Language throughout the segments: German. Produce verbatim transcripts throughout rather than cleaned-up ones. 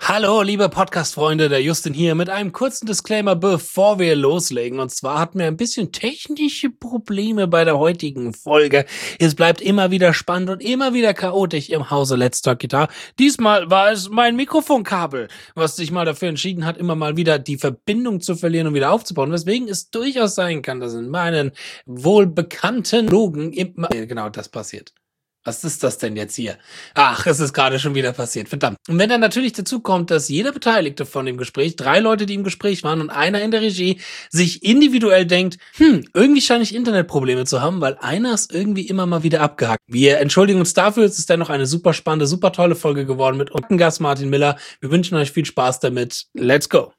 Hallo, liebe Podcast-Freunde, der Justin hier mit einem kurzen Disclaimer, bevor wir loslegen. Und zwar hatten wir ein bisschen technische Probleme bei der heutigen Folge. Es bleibt immer wieder spannend und immer wieder chaotisch im Hause Let's Talk Guitar. Diesmal war es mein Mikrofonkabel, was sich mal dafür entschieden hat, immer mal wieder die Verbindung zu verlieren und wieder aufzubauen. Weswegen es durchaus sein kann, dass in meinen wohlbekannten Logen immer... Genau das passiert. Was ist das denn jetzt hier? Ach, es ist gerade schon wieder passiert, verdammt. Und wenn dann natürlich dazu kommt, dass jeder Beteiligte von dem Gespräch, drei Leute, die im Gespräch waren und einer in der Regie, sich individuell denkt, hm, irgendwie scheine ich Internetprobleme zu haben, weil einer ist irgendwie immer mal wieder abgehackt. Wir entschuldigen uns dafür, es ist dennoch eine super spannende, super tolle Folge geworden mit unserem Gast Martin Miller. Wir wünschen euch viel Spaß damit. Let's go!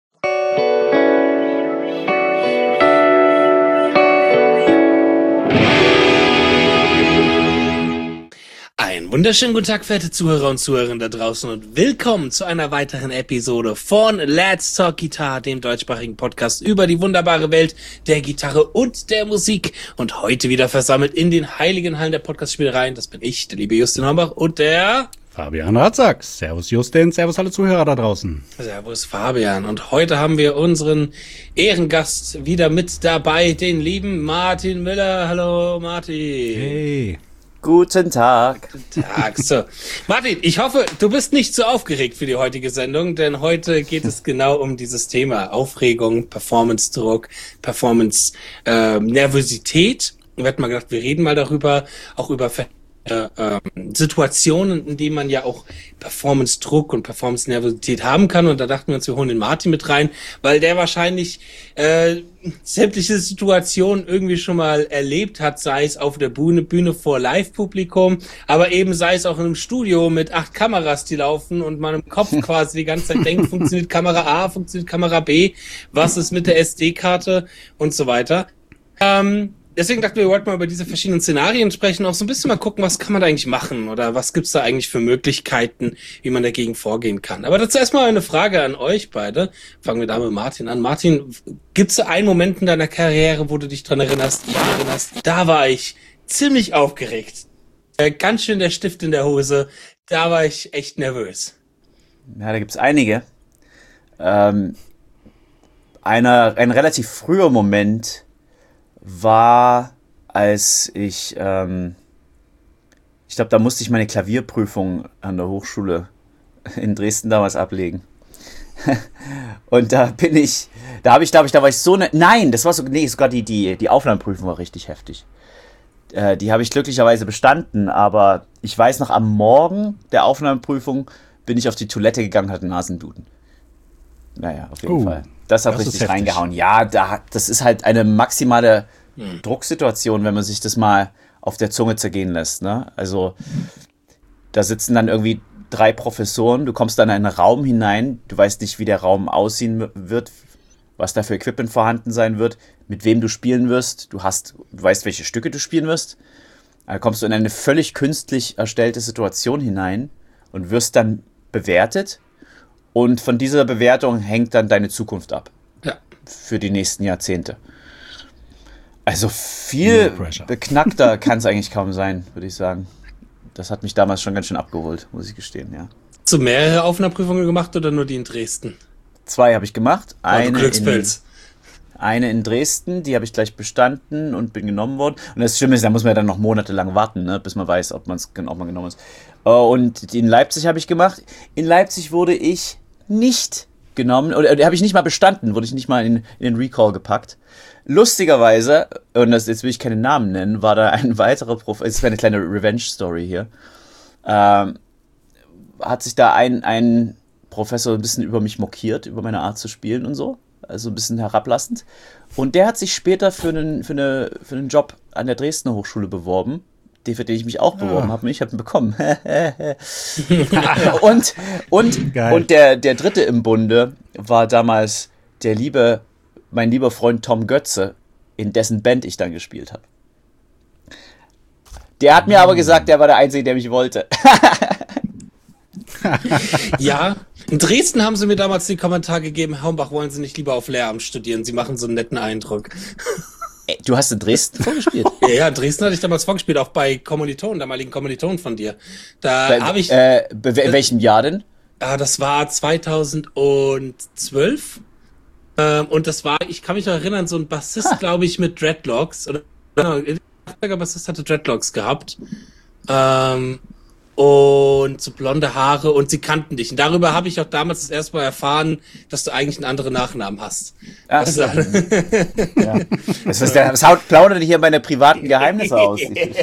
Einen wunderschönen guten Tag, verehrte Zuhörer und Zuhörerinnen da draußen und willkommen zu einer weiteren Episode von Let's Talk Guitar, dem deutschsprachigen Podcast über die wunderbare Welt der Gitarre und der Musik. Und heute wieder versammelt in den heiligen Hallen der Podcast-Spielereien. Das bin ich, der liebe Justin Hombach und der... Fabian Ratzak. Servus Justin, servus alle Zuhörer da draußen. Servus Fabian. Und heute haben wir unseren Ehrengast wieder mit dabei, den lieben Martin Miller. Hallo Martin. Hey. Guten Tag. Guten Tag. So, Martin, ich hoffe, du bist nicht so aufgeregt für die heutige Sendung, denn heute geht es genau um dieses Thema Aufregung, Performance-Druck, Performance-Nervosität. Ich hätte mal gedacht, wir reden mal darüber, auch über Äh, ähm, Situationen, in denen man ja auch Performance-Druck und Performance-Nervosität haben kann. Und da dachten wir uns, wir holen den Martin mit rein, weil der wahrscheinlich äh, sämtliche Situationen irgendwie schon mal erlebt hat, sei es auf der Bühne, Bühne vor Live-Publikum, aber eben sei es auch in einem Studio mit acht Kameras, die laufen und man im Kopf quasi die ganze Zeit denkt, funktioniert Kamera A, funktioniert Kamera B, was ist mit der S D-Karte und so weiter. Ähm, Deswegen dachten wir, wir wollten mal über diese verschiedenen Szenarien sprechen, auch so ein bisschen mal gucken, was kann man da eigentlich machen oder was gibt's da eigentlich für Möglichkeiten, wie man dagegen vorgehen kann. Aber dazu erstmal eine Frage an euch beide. Fangen wir da mit Martin an. Martin, gibt's da einen Moment in deiner Karriere, wo du dich dran erinnerst, ja, erinnerst, da war ich ziemlich aufgeregt. Äh, ganz schön der Stift in der Hose. Da war ich echt nervös. Ja, da gibt's einige. Ähm, einer, ein relativ früher Moment war, als ich, ähm, ich glaube, da musste ich meine Klavierprüfung an der Hochschule in Dresden damals ablegen. Und da bin ich, da habe ich, glaube ich, da war ich so, ne, nein, das war so, nee, sogar die, die, die Aufnahmeprüfung war richtig heftig. Äh, die habe ich glücklicherweise bestanden, aber ich weiß noch, am Morgen der Aufnahmeprüfung bin ich auf die Toilette gegangen, hatte Nasenduden. Naja, auf jeden Oh. Fall. Das hat Das ist richtig heftig. reingehauen. Ja, da, das ist halt eine maximale Hm. Drucksituation, wenn man sich das mal auf der Zunge zergehen lässt. Ne? Also da sitzen dann irgendwie drei Professoren, du kommst dann in einen Raum hinein, du weißt nicht, wie der Raum aussehen wird, was da für Equipment vorhanden sein wird, mit wem du spielen wirst, du hast, du weißt, welche Stücke du spielen wirst. Da kommst du in eine völlig künstlich erstellte Situation hinein und wirst dann bewertet. Und von dieser Bewertung hängt dann deine Zukunft ab. Ja. Für die nächsten Jahrzehnte. Also viel No pressure. beknackter kann es eigentlich kaum sein, würde ich sagen. Das hat mich damals schon ganz schön abgeholt, muss ich gestehen, ja. Hast du mehrere Aufnahmeprüfungen gemacht oder nur die in Dresden? Zwei habe ich gemacht. Oh, du Eine in, Glückspilz. eine in Dresden, die habe ich gleich bestanden und bin genommen worden. Und das Schlimme ist, da muss man ja dann noch monatelang warten, ne, bis man weiß, ob, man's, ob man genommen ist. Und die in Leipzig habe ich gemacht. In Leipzig wurde ich nicht genommen, oder äh, habe ich nicht mal bestanden, wurde ich nicht mal in, in den Recall gepackt. Lustigerweise, und das, jetzt will ich keine Namen nennen, war da ein weiterer Prof, es ist eine kleine Revenge-Story hier, ähm, hat sich da ein, ein Professor ein bisschen über mich mokiert, über meine Art zu spielen und so, also ein bisschen herablassend. Und der hat sich später für einen, für eine, für einen Job an der Dresdner Hochschule beworben, den, für den ich mich auch beworben Ah. habe, und ich habe ihn bekommen. und und, Geil. und der, der dritte im Bunde war damals der liebe, mein lieber Freund Tom Götze, in dessen Band ich dann gespielt habe. Der hat mir aber gesagt, der war der Einzige, der mich wollte. Ja, in Dresden haben sie mir damals den Kommentar gegeben, Herr Hombach, wollen Sie nicht lieber auf Lehramt studieren? Sie machen so einen netten Eindruck. Ey, du hast in Dresden vorgespielt? Ja, ja, in Dresden hatte ich damals vorgespielt, auch bei Kommilitonen, damaligen Kommilitonen von dir. Da Bei, habe ich... äh, be- in welchem Jahr denn? äh, das war zweitausendzwölf. Ähm, und das war, ich kann mich noch erinnern, so ein Bassist, glaube ich, mit Dreadlocks. Oder der Bassist hatte Dreadlocks gehabt. Ähm, und so blonde Haare und sie kannten dich. Und darüber habe ich auch damals das erste Mal erfahren, dass du eigentlich einen anderen Nachnamen hast. Ach so. Ja. Das ist der, das haut, plaudert hier meine privaten Geheimnisse aus. Ich, ich,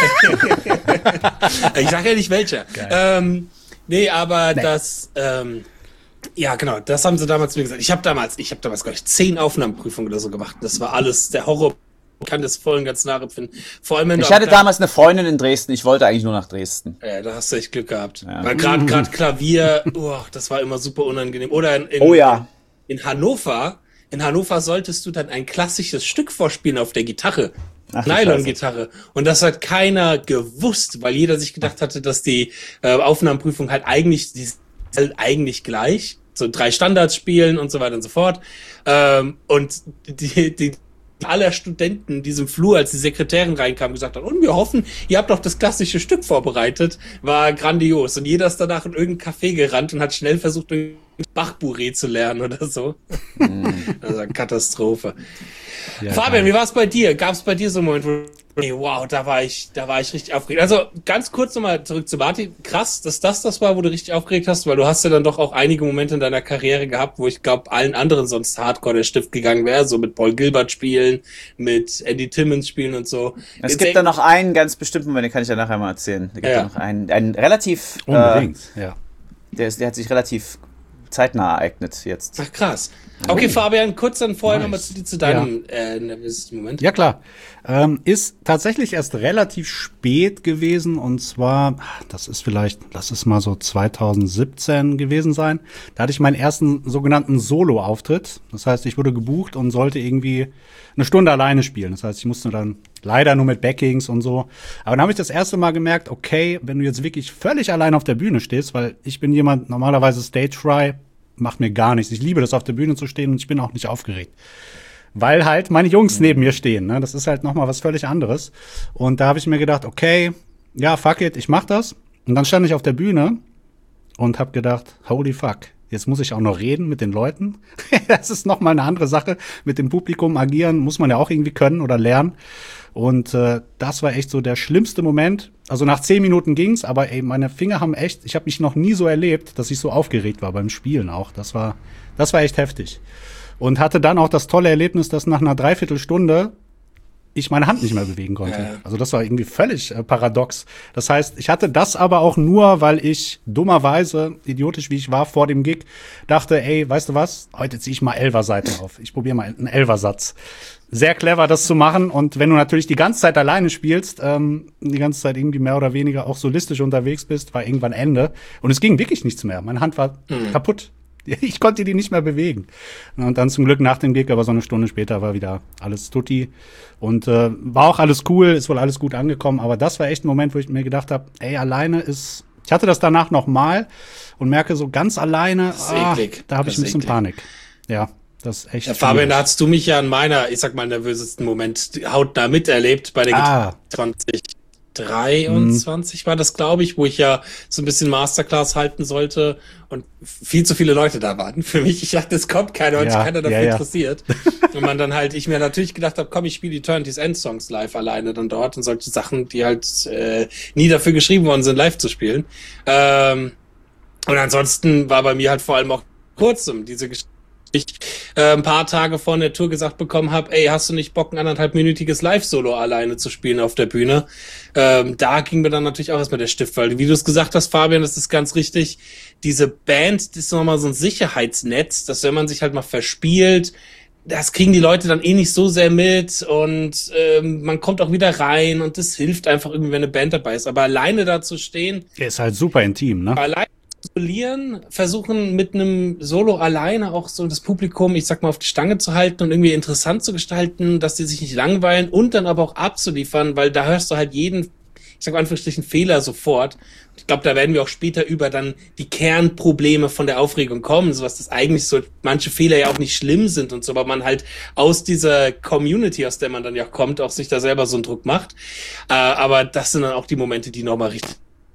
ich sage ja nicht welcher. Ähm, nee, aber nee. das, ähm, ja genau, das haben sie damals mir gesagt. Ich habe damals, ich habe damals, glaube ich, zehn Aufnahmeprüfungen oder so gemacht. Das war alles der Horror. Ich kann das voll und ganz nachempfinden. Vor allem, wenn ich hatte damals eine Freundin in Dresden, ich wollte eigentlich nur nach Dresden. Ja, da hast du echt Glück gehabt. Ja. Weil gerade gerade Klavier, oh, das war immer super unangenehm. Oder in, in, oh ja. in Hannover, in Hannover solltest du dann ein klassisches Stück vorspielen auf der Gitarre. Nylon-Gitarre. Und das hat keiner gewusst, weil jeder sich gedacht hatte, dass die äh, Aufnahmeprüfung halt eigentlich, die ist halt eigentlich gleich. So drei Standards spielen und so weiter und so fort. Ähm, und die, die aller Studenten in diesem Flur, als die Sekretärin reinkam, gesagt hat, und wir hoffen, ihr habt doch das klassische Stück vorbereitet, war grandios. Und jeder ist danach in irgendein Café gerannt und hat schnell versucht, ein Bach-Bourrée zu lernen oder so. Mm. Also eine Katastrophe. Ja, Fabian, wie war es bei dir? Gab es bei dir so einen Moment, wo hey, wow, da war ich, da war ich richtig aufgeregt. Also ganz kurz nochmal zurück zu Martin. Krass, dass das das war, wo du richtig aufgeregt hast, weil du hast ja dann doch auch einige Momente in deiner Karriere gehabt, wo ich glaube, allen anderen sonst Hardcore der Stift gegangen wäre, so mit Paul Gilbert spielen, mit Andy Timmons spielen und so. Es Jetzt gibt da noch einen ganz bestimmten Moment, den kann ich ja nachher mal erzählen. Da gibt ja noch einen, einen relativ, unbedingt, äh, ja. Der, ist, der hat sich relativ zeitnah ereignet jetzt. Ach krass. Okay, Fabian, kurz dann vorher nochmal zu, zu deinem ja. äh, nervösen Moment. Ja, klar. Ähm, ist tatsächlich erst relativ spät gewesen und zwar, das ist vielleicht, lass es mal so zweitausendsiebzehn gewesen sein. Da hatte ich meinen ersten sogenannten Solo-Auftritt. Das heißt, ich wurde gebucht und sollte irgendwie eine Stunde alleine spielen. Das heißt, ich musste dann leider nur mit Backings und so. Aber dann habe ich das erste Mal gemerkt, okay, wenn du jetzt wirklich völlig allein auf der Bühne stehst, weil ich bin jemand, normalerweise Stage-Fry, macht mir gar nichts. Ich liebe das, auf der Bühne zu stehen und ich bin auch nicht aufgeregt. Weil halt meine Jungs neben mir stehen. Ne? Das ist halt nochmal was völlig anderes. Und da habe ich mir gedacht, okay, ja, fuck it, ich mach das. Und dann stand ich auf der Bühne und habe gedacht, holy fuck, jetzt muss ich auch noch reden mit den Leuten. Das ist nochmal eine andere Sache. Mit dem Publikum agieren muss man ja auch irgendwie können oder lernen. Und äh, das war echt so der schlimmste Moment. Also nach zehn Minuten ging's, aber ey, meine Finger haben echt, ich habe mich noch nie so erlebt, dass ich so aufgeregt war beim Spielen auch. Das war, das war echt heftig. Und hatte dann auch das tolle Erlebnis, dass nach einer Dreiviertelstunde ich meine Hand nicht mehr bewegen konnte. Ja. Also das war irgendwie völlig äh, paradox. Das heißt, ich hatte das aber auch nur, weil ich dummerweise, idiotisch wie ich war, vor dem Gig dachte, ey, weißt du was, heute ziehe ich mal Elfer-Seiten auf. Ich probiere mal einen Elfer-Satz. Sehr clever, das zu machen. Und wenn du natürlich die ganze Zeit alleine spielst, ähm, die ganze Zeit irgendwie mehr oder weniger auch solistisch unterwegs bist, war irgendwann Ende. Und es ging wirklich nichts mehr. Meine Hand war mhm. kaputt. Ich konnte die nicht mehr bewegen. Und dann zum Glück nach dem Gig, aber so eine Stunde später war wieder alles tutti. Und äh, war auch alles cool, ist wohl alles gut angekommen. Aber das war echt ein Moment, wo ich mir gedacht habe, ey, alleine ist... Ich hatte das danach noch mal und merke so ganz alleine, ah, da habe ich ein bisschen eklig. Panik. Ja, das ist echt ja, Fabian, da hast du mich ja in meiner, ich sag mal, nervösesten Moment hautnah miterlebt bei der ah. zwanzig dreiundzwanzig war das, glaube ich, wo ich ja so ein bisschen Masterclass halten sollte und viel zu viele Leute da waren für mich. Ich dachte, es kommt keiner und ja, sich keiner dafür ja, ja. interessiert. Und man dann halt, ich mir natürlich gedacht habe, komm, ich spiele Eternity's End Songs live alleine dann dort und solche Sachen, die halt äh, nie dafür geschrieben worden sind, live zu spielen. Ähm, und ansonsten war bei mir halt vor allem auch kurzem diese Geschichte, ich äh, ein paar Tage vor der Tour gesagt bekommen habe, ey, hast du nicht Bock, ein anderthalbminütiges Live-Solo alleine zu spielen auf der Bühne? Ähm, da ging mir dann natürlich auch erstmal der Stift, weil, wie du es gesagt hast, Fabian, das ist ganz richtig, diese Band, das ist nochmal so ein Sicherheitsnetz, dass wenn man sich halt mal verspielt, das kriegen die Leute dann eh nicht so sehr mit und ähm, man kommt auch wieder rein und das hilft einfach irgendwie, wenn eine Band dabei ist. Aber alleine da zu stehen... Der ist halt super intim, ne? Alleine isolieren, versuchen mit einem Solo alleine auch so das Publikum, ich sag mal, auf die Stange zu halten und irgendwie interessant zu gestalten, dass die sich nicht langweilen und dann aber auch abzuliefern, weil da hörst du halt jeden, ich sag mal Anführungsstrichen, Fehler sofort. Ich glaube, da werden wir auch später über dann die Kernprobleme von der Aufregung kommen, so was das eigentlich so, manche Fehler ja auch nicht schlimm sind und so, aber man halt aus dieser Community, aus der man dann ja kommt, auch sich da selber so einen Druck macht. Äh, aber das sind dann auch die Momente, die nochmal richtig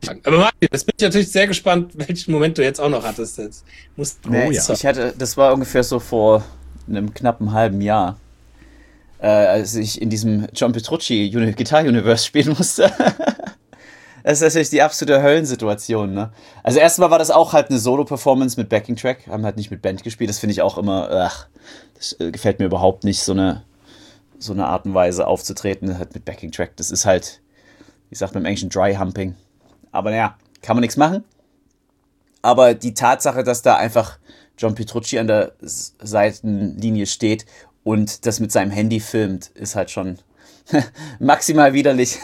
Aber Martin, das bin ich natürlich sehr gespannt, welchen Moment du jetzt auch noch hattest. Jetzt musst, nee, oh, ja. Ich hatte, das war ungefähr so vor einem knappen halben Jahr, äh, als ich in diesem John Petrucci Guitar Universe spielen musste. Das ist natürlich die absolute Höllensituation, ne? Also erstmal war das auch halt eine Solo-Performance mit Backing-Track, haben halt nicht mit Band gespielt, das finde ich auch immer, ach, das äh, gefällt mir überhaupt nicht, so eine, so eine Art und Weise aufzutreten, halt mit Backing-Track, das ist halt, ich sag beim Englischen Dry-Humping. Aber naja, kann man nichts machen. Aber die Tatsache, dass da einfach John Petrucci an der Seitenlinie steht und das mit seinem Handy filmt, ist halt schon maximal widerlich.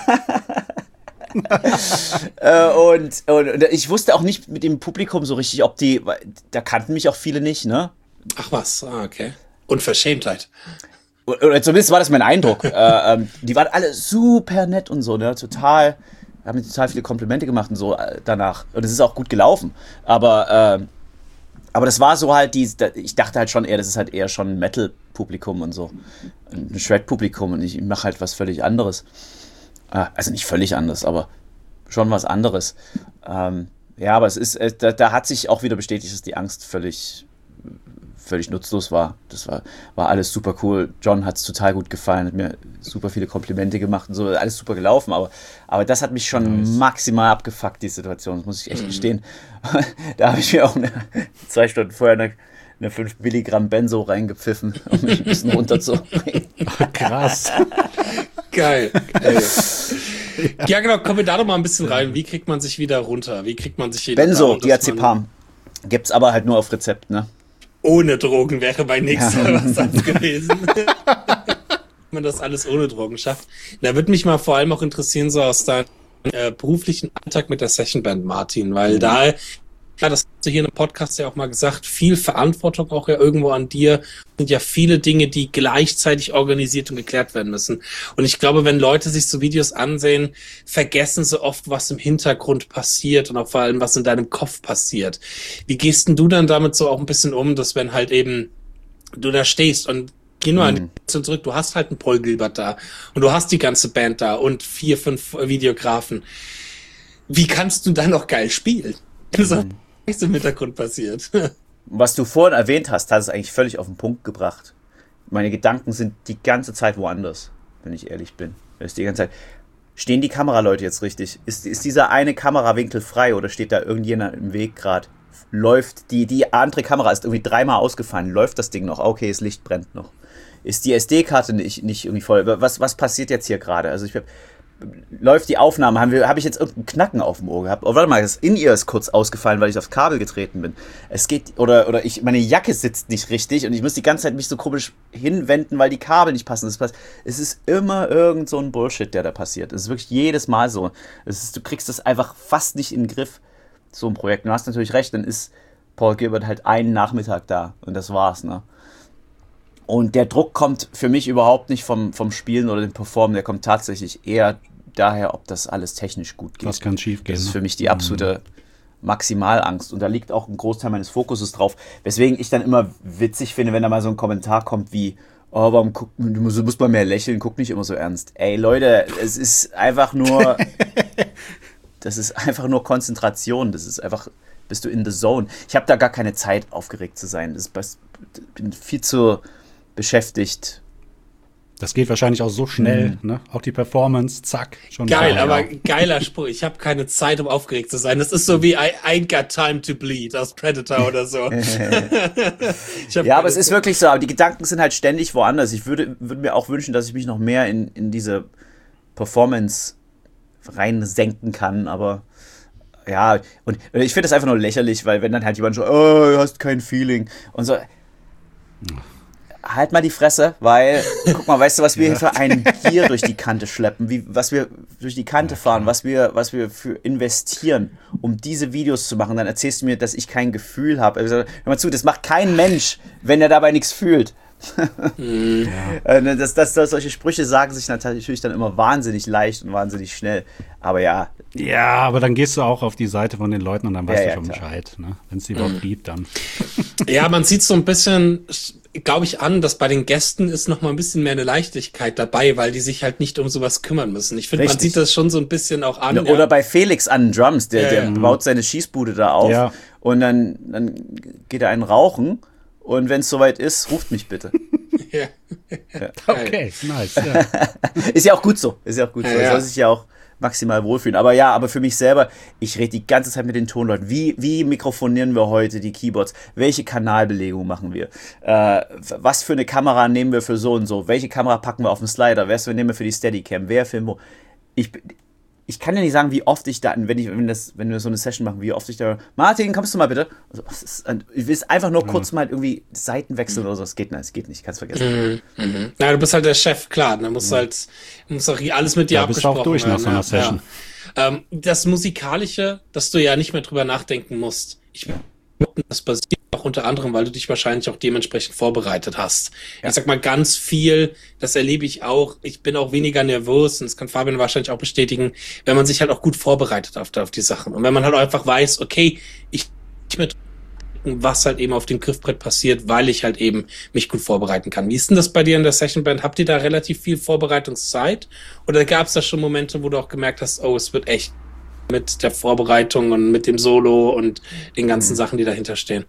äh, und, und, und ich wusste auch nicht mit dem Publikum so richtig, ob die, da kannten mich auch viele nicht, ne? Ach was, ah, okay. Unverschämtheit. Oder zumindest war das mein Eindruck. äh, ähm, die waren alle super nett und so, ne? Total, haben mir total viele Komplimente gemacht und so äh, danach. Und es ist auch gut gelaufen. Aber, äh, aber das war so halt, die, ich dachte halt schon eher, das ist halt eher schon ein Metal-Publikum und so. Ein Shred-Publikum und ich mache halt was völlig anderes. Äh, also nicht völlig anders, aber schon was anderes. Ähm, ja, aber es ist, äh, da, da hat sich auch wieder bestätigt, dass die Angst völlig völlig nutzlos war. Das war, war alles super cool. John hat es total gut gefallen, hat mir super viele Komplimente gemacht und so, alles super gelaufen, aber, aber das hat mich schon nice. maximal abgefuckt, die Situation, das muss ich echt mhm. gestehen. Da habe ich mir auch eine, zwei Stunden vorher eine, eine fünf Milligramm Benzo reingepfiffen, um mich ein bisschen runterzubringen. Krass. Geil. Geil. Ja, genau, kommen wir da doch mal ein bisschen rein. Wie kriegt man sich wieder runter? Wie kriegt man sich wieder Benzo, runter, Diazepam. Gibt's aber halt nur auf Rezept, ne? Ohne Drogen wäre mein nächster ja. Satz gewesen. Wenn man das alles ohne Drogen schafft. Da würde mich mal vor allem auch interessieren, so aus deinem äh, beruflichen Alltag mit der Sessionband, Martin, weil mhm. da, ja, das hast du hier in einem Podcast ja auch mal gesagt, viel Verantwortung auch ja irgendwo an dir, sind ja viele Dinge, die gleichzeitig organisiert und geklärt werden müssen. Und ich glaube, wenn Leute sich so Videos ansehen, vergessen sie oft, was im Hintergrund passiert und auch vor allem, was in deinem Kopf passiert. Wie gehst denn du dann damit so auch ein bisschen um, dass wenn halt eben du da stehst und geh nur mhm. ein zurück, du hast halt einen Paul Gilbert da und du hast die ganze Band da und vier, fünf Videografen. Wie kannst du dann noch geil spielen? So, mhm. was im Hintergrund passiert. Was du vorhin erwähnt hast, hat es eigentlich völlig auf den Punkt gebracht. Meine Gedanken sind die ganze Zeit woanders, wenn ich ehrlich bin. Ist die ganze Zeit. Stehen die Kameraleute jetzt richtig? Ist, ist dieser eine Kamerawinkel frei oder steht da irgendjemand im Weg gerade? Läuft die, die andere Kamera ist irgendwie dreimal ausgefallen. Läuft das Ding noch? Okay, das Licht brennt noch. Ist die S D-Karte nicht, nicht irgendwie voll? Was, was passiert jetzt hier gerade? Also ich habe läuft die Aufnahme, haben wir, habe ich jetzt irgendeinen Knacken auf dem Ohr gehabt? Oh, warte mal, das In-Ear ist kurz ausgefallen, weil ich aufs Kabel getreten bin. Es geht, oder, oder ich, meine Jacke sitzt nicht richtig und ich muss die ganze Zeit mich so komisch hinwenden, weil die Kabel nicht passen. Das passt. Es ist immer irgend so ein Bullshit, der da passiert. Es ist wirklich jedes Mal so. Es ist, du kriegst das einfach fast nicht in den Griff, so ein Projekt. Und du hast natürlich recht, dann ist Paul Gilbert halt einen Nachmittag da und das war's, ne? Und der Druck kommt für mich überhaupt nicht vom, vom Spielen oder dem Performen, der kommt tatsächlich eher daher, ob das alles technisch gut geht. Was kann schief gehen? Das ist für mich die absolute Maximalangst. Und da liegt auch ein Großteil meines Fokuses drauf. Weswegen ich dann immer witzig finde, wenn da mal so ein Kommentar kommt wie, oh, warum guck, du musst, du musst mal mehr lächeln, guck nicht immer so ernst. Ey, Leute, es ist einfach nur, das ist einfach nur Konzentration. Das ist einfach, bist du in the zone. Ich habe da gar keine Zeit, aufgeregt zu sein. Ich bin viel zu beschäftigt. Das geht wahrscheinlich auch so schnell, mhm. ne? Auch die Performance, zack, schon. Geil, aber geiler Spruch. Ich habe keine Zeit, um aufgeregt zu sein. Das ist so wie I ain't got time to bleed aus Predator oder so. Ja, aber es ist wirklich so. Aber die Gedanken sind halt ständig woanders. Ich würde, würde mir auch wünschen, dass ich mich noch mehr in, in diese Performance reinsenken kann, aber ja, und ich finde das einfach nur lächerlich, weil wenn dann halt jemand so, oh, du hast kein Feeling und so. Halt mal die Fresse, weil, guck mal, weißt du, was wir ja. hier für einen Gier durch die Kante schleppen, wie, was wir durch die Kante fahren, was wir, was wir für investieren, um diese Videos zu machen, dann erzählst du mir, dass ich kein Gefühl habe. Also, hör mal zu, das macht kein Mensch, wenn er dabei nichts fühlt. Ja. das, das, das, solche Sprüche sagen sich natürlich dann immer wahnsinnig leicht und wahnsinnig schnell, aber ja. Ja, aber dann gehst du auch auf die Seite von den Leuten und dann weißt ja, du schon ja, Bescheid, ne? Wenn es die überhaupt gibt, dann. Ja, man sieht so ein bisschen, glaube ich, an, dass bei den Gästen ist noch mal ein bisschen mehr eine Leichtigkeit dabei, weil die sich halt nicht um sowas kümmern müssen. Ich finde, man sieht das schon so ein bisschen auch an. Oder ja. bei Felix an den Drums, der, Ja, der ja. baut seine Schießbude da auf Ja. und dann, dann geht er einen rauchen und wenn es soweit ist, ruft mich bitte. Ja. Okay, nice. Ja. Ist ja auch gut so. Ist ja auch gut Ja, so. Er ja. soll sich ja auch maximal wohlfühlen. Aber ja, aber für mich selber, ich rede die ganze Zeit mit den Tonleuten. Wie, wie mikrofonieren wir heute die Keyboards? Welche Kanalbelegung machen wir? Äh, was für eine Kamera nehmen wir für so und so? Welche Kamera packen wir auf den Slider? Was nehmen wir für die Steadicam? Wer filmt wo? Ich, ich kann ja nicht sagen, wie oft ich da, wenn ich, wenn das, wenn wir so eine Session machen, wie oft ich da, Martin, kommst du mal bitte? Also, was ist, ich will einfach nur kurz mal irgendwie Seiten wechseln oder so. Es geht nicht, es geht nicht, kannst vergessen. Mhm. Mhm. Ja, du bist halt der Chef, klar. Da muss halt, muss auch alles mit dir Da bist du auch abgesprochen durch nach werden, so einer ja. Session. Ja. Ähm, das Musikalische, dass du ja nicht mehr drüber nachdenken musst. Ich das basiert auch unter anderem, weil du dich wahrscheinlich auch dementsprechend vorbereitet hast. Ja. Ich sag mal ganz viel, das erlebe ich auch. Ich bin auch weniger nervös und das kann Fabian wahrscheinlich auch bestätigen, wenn man sich halt auch gut vorbereitet auf, auf die Sachen. Und wenn man halt auch einfach weiß, okay, ich mit was halt eben auf dem Griffbrett passiert, weil ich halt eben mich gut vorbereiten kann. Wie ist denn das bei dir in der Sessionband? Habt ihr da relativ viel Vorbereitungszeit? Oder gab es da schon Momente, wo du auch gemerkt hast, oh, es wird echt mit der Vorbereitung und mit dem Solo und den ganzen mhm. Sachen, die dahinter stehen?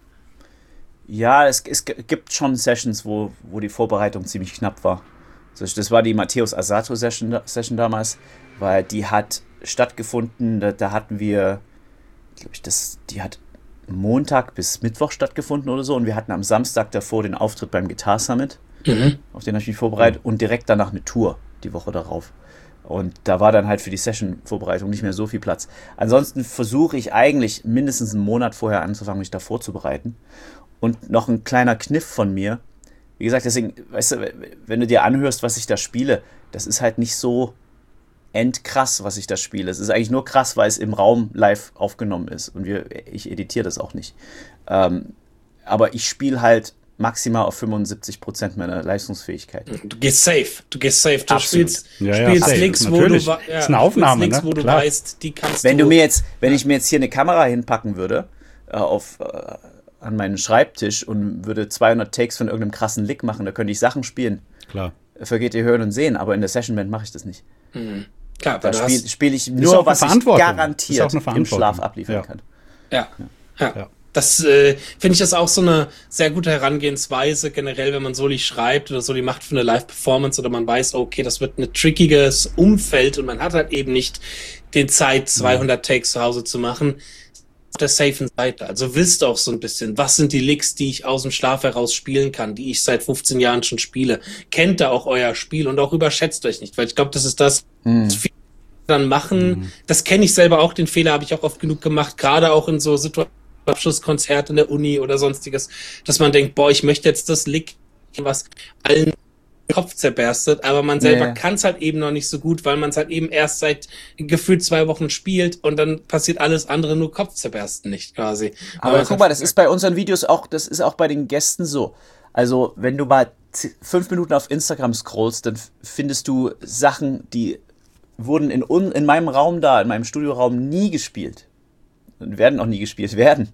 Ja, es, es gibt schon Sessions, wo, wo die Vorbereitung ziemlich knapp war. Das war die Matthäus Asato Session, Session damals, weil die hat stattgefunden, da, da hatten wir, glaube ich, das, die hat Montag bis Mittwoch stattgefunden oder so und wir hatten am Samstag davor den Auftritt beim Guitar Summit, mhm. auf den habe ich mich vorbereitet mhm. und direkt danach eine Tour die Woche darauf. Und da war dann halt für die Session-Vorbereitung nicht mehr so viel Platz. Ansonsten versuche ich eigentlich mindestens einen Monat vorher anzufangen, mich da vorzubereiten. Und noch ein kleiner Kniff von mir. Wie gesagt, deswegen, weißt du, wenn du dir anhörst, was ich da spiele, das ist halt nicht so endkrass, was ich da spiele. Es ist eigentlich nur krass, weil es im Raum live aufgenommen ist. Und wir, ich editiere das auch nicht. Ähm, aber ich spiele halt maximal auf fünfundsiebzig Prozent meiner Leistungsfähigkeit. Du gehst safe. Du gehst safe. Du Absolut. spielst, ja, ja, spielst safe. Licks, wo Natürlich. du, ja, das ist eine Aufnahme, Licks, ne? wo du Klar. weißt, die kannst wenn du. du mir jetzt, wenn ich mir jetzt hier eine Kamera hinpacken würde, äh, auf, äh, an meinen Schreibtisch und würde zweihundert Takes von irgendeinem krassen Lick machen, da könnte ich Sachen spielen. Klar. Vergeht ihr Hören und Sehen, aber in der Sessionband mache ich das nicht. Mhm. Klar, Da du spiele hast, spiel ich auch nur, eine was ich Verantwortung. Ist garantiert auch eine im Verantwortung. Schlaf abliefern Ja. kann. ja, ja. Ja. Das äh, finde ich das auch so eine sehr gute Herangehensweise, generell, wenn man Soli schreibt oder Soli macht für eine Live-Performance oder man weiß, okay, das wird ein trickiges Umfeld und man hat halt eben nicht den Zeit, zweihundert Takes zu Hause zu machen, auf der safen Seite. Also wisst auch so ein bisschen, was sind die Licks, die ich aus dem Schlaf heraus spielen kann, die ich seit fünfzehn Jahren schon spiele. Kennt da auch euer Spiel und auch überschätzt euch nicht, weil ich glaube, das ist das, was viele dann machen. Mhm. Das kenne ich selber auch, den Fehler habe ich auch oft genug gemacht, gerade auch in so Situationen, Abschlusskonzert in der Uni oder sonstiges, dass man denkt, boah, ich möchte jetzt das Lick, was allen den Kopf zerberstet, aber man selber Yeah. kann es halt eben noch nicht so gut, weil man es halt eben erst seit gefühlt zwei Wochen spielt und dann passiert alles andere nur Kopfzerbersten nicht quasi. Aber Aber guck mal, das ist bei unseren Videos auch, das ist auch bei den Gästen so. Also, wenn du mal z- fünf Minuten auf Instagram scrollst, dann f- findest du Sachen, die wurden in, un- in meinem Raum da, in meinem Studioraum nie gespielt. Und werden auch nie gespielt werden.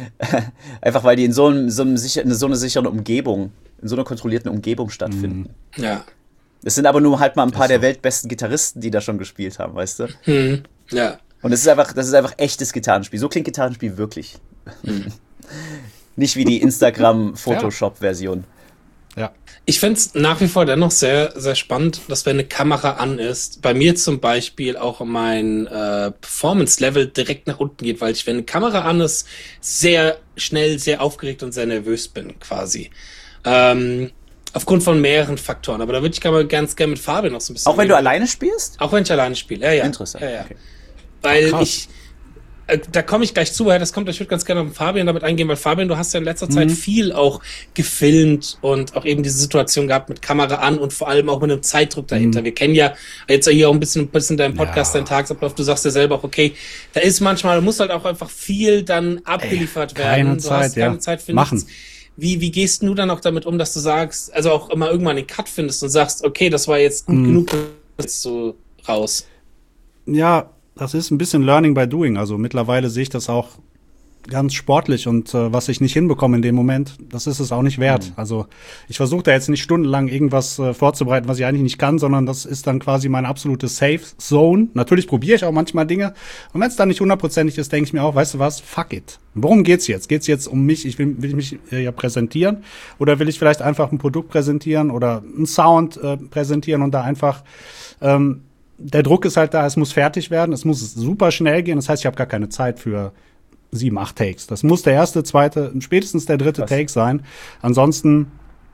Einfach weil die in so, einem, so, einem sicher, in so einer sicheren Umgebung, in so einer kontrollierten Umgebung stattfinden. ja. Das sind aber nur halt mal ein paar der weltbesten Gitarristen, die da schon gespielt haben, weißt du? Hm. Ja. Und das ist einfach, das ist einfach echtes Gitarrenspiel. So klingt Gitarrenspiel wirklich. Nicht wie die Instagram-Photoshop-Version. Ja. Ich finde es nach wie vor dennoch sehr, sehr spannend, dass wenn eine Kamera an ist, bei mir zum Beispiel auch mein äh, Performance-Level direkt nach unten geht, weil ich, wenn eine Kamera an ist, sehr schnell, sehr aufgeregt und sehr nervös bin, quasi. Ähm, aufgrund von mehreren Faktoren. Aber da würde ich gerne ganz gerne mit Fabian noch so ein bisschen... Auch wenn du reden. alleine spielst? Auch wenn ich alleine spiele, ja, ja. Interessant. Ja, ja. Okay. Weil Krass. ich... äh, Da komme ich gleich zu, ja, das kommt, ich würde ganz gerne auf Fabian damit eingehen, weil Fabian, du hast ja in letzter Zeit viel auch gefilmt und auch eben diese Situation gehabt mit Kamera an und vor allem auch mit einem Zeitdruck dahinter. Wir kennen ja jetzt hier auch ein bisschen, ein bisschen deinen Podcast, Ja. deinen Tagesablauf, du sagst ja selber auch, okay, da ist manchmal, muss halt auch einfach viel dann abgeliefert Ey, werden. keine du Zeit, hast keine ja. Zeit für Machen. nichts. Wie, wie gehst du dann auch damit um, dass du sagst, also auch immer irgendwann den Cut findest und sagst, okay, das war jetzt gut genug, jetzt so raus. Ja, das ist ein bisschen Learning by Doing. Also mittlerweile sehe ich das auch ganz sportlich und äh, was ich nicht hinbekomme in dem Moment, das ist es auch nicht wert. Mhm. Also ich versuche da jetzt nicht stundenlang irgendwas äh, vorzubereiten, was ich eigentlich nicht kann, sondern das ist dann quasi meine absolute Safe Zone. Natürlich probiere ich auch manchmal Dinge und wenn es dann nicht hundertprozentig ist, denke ich mir auch, weißt du was, fuck it. Worum geht's jetzt? Geht's jetzt um mich? Ich will, will ich mich äh, ja präsentieren oder will ich vielleicht einfach ein Produkt präsentieren oder einen Sound äh, präsentieren und da einfach ähm, der Druck ist halt da, es muss fertig werden, es muss super schnell gehen. Das heißt, ich habe gar keine Zeit für sieben, acht Takes. Das muss der erste, zweite, spätestens der dritte Was? Take sein. Ansonsten,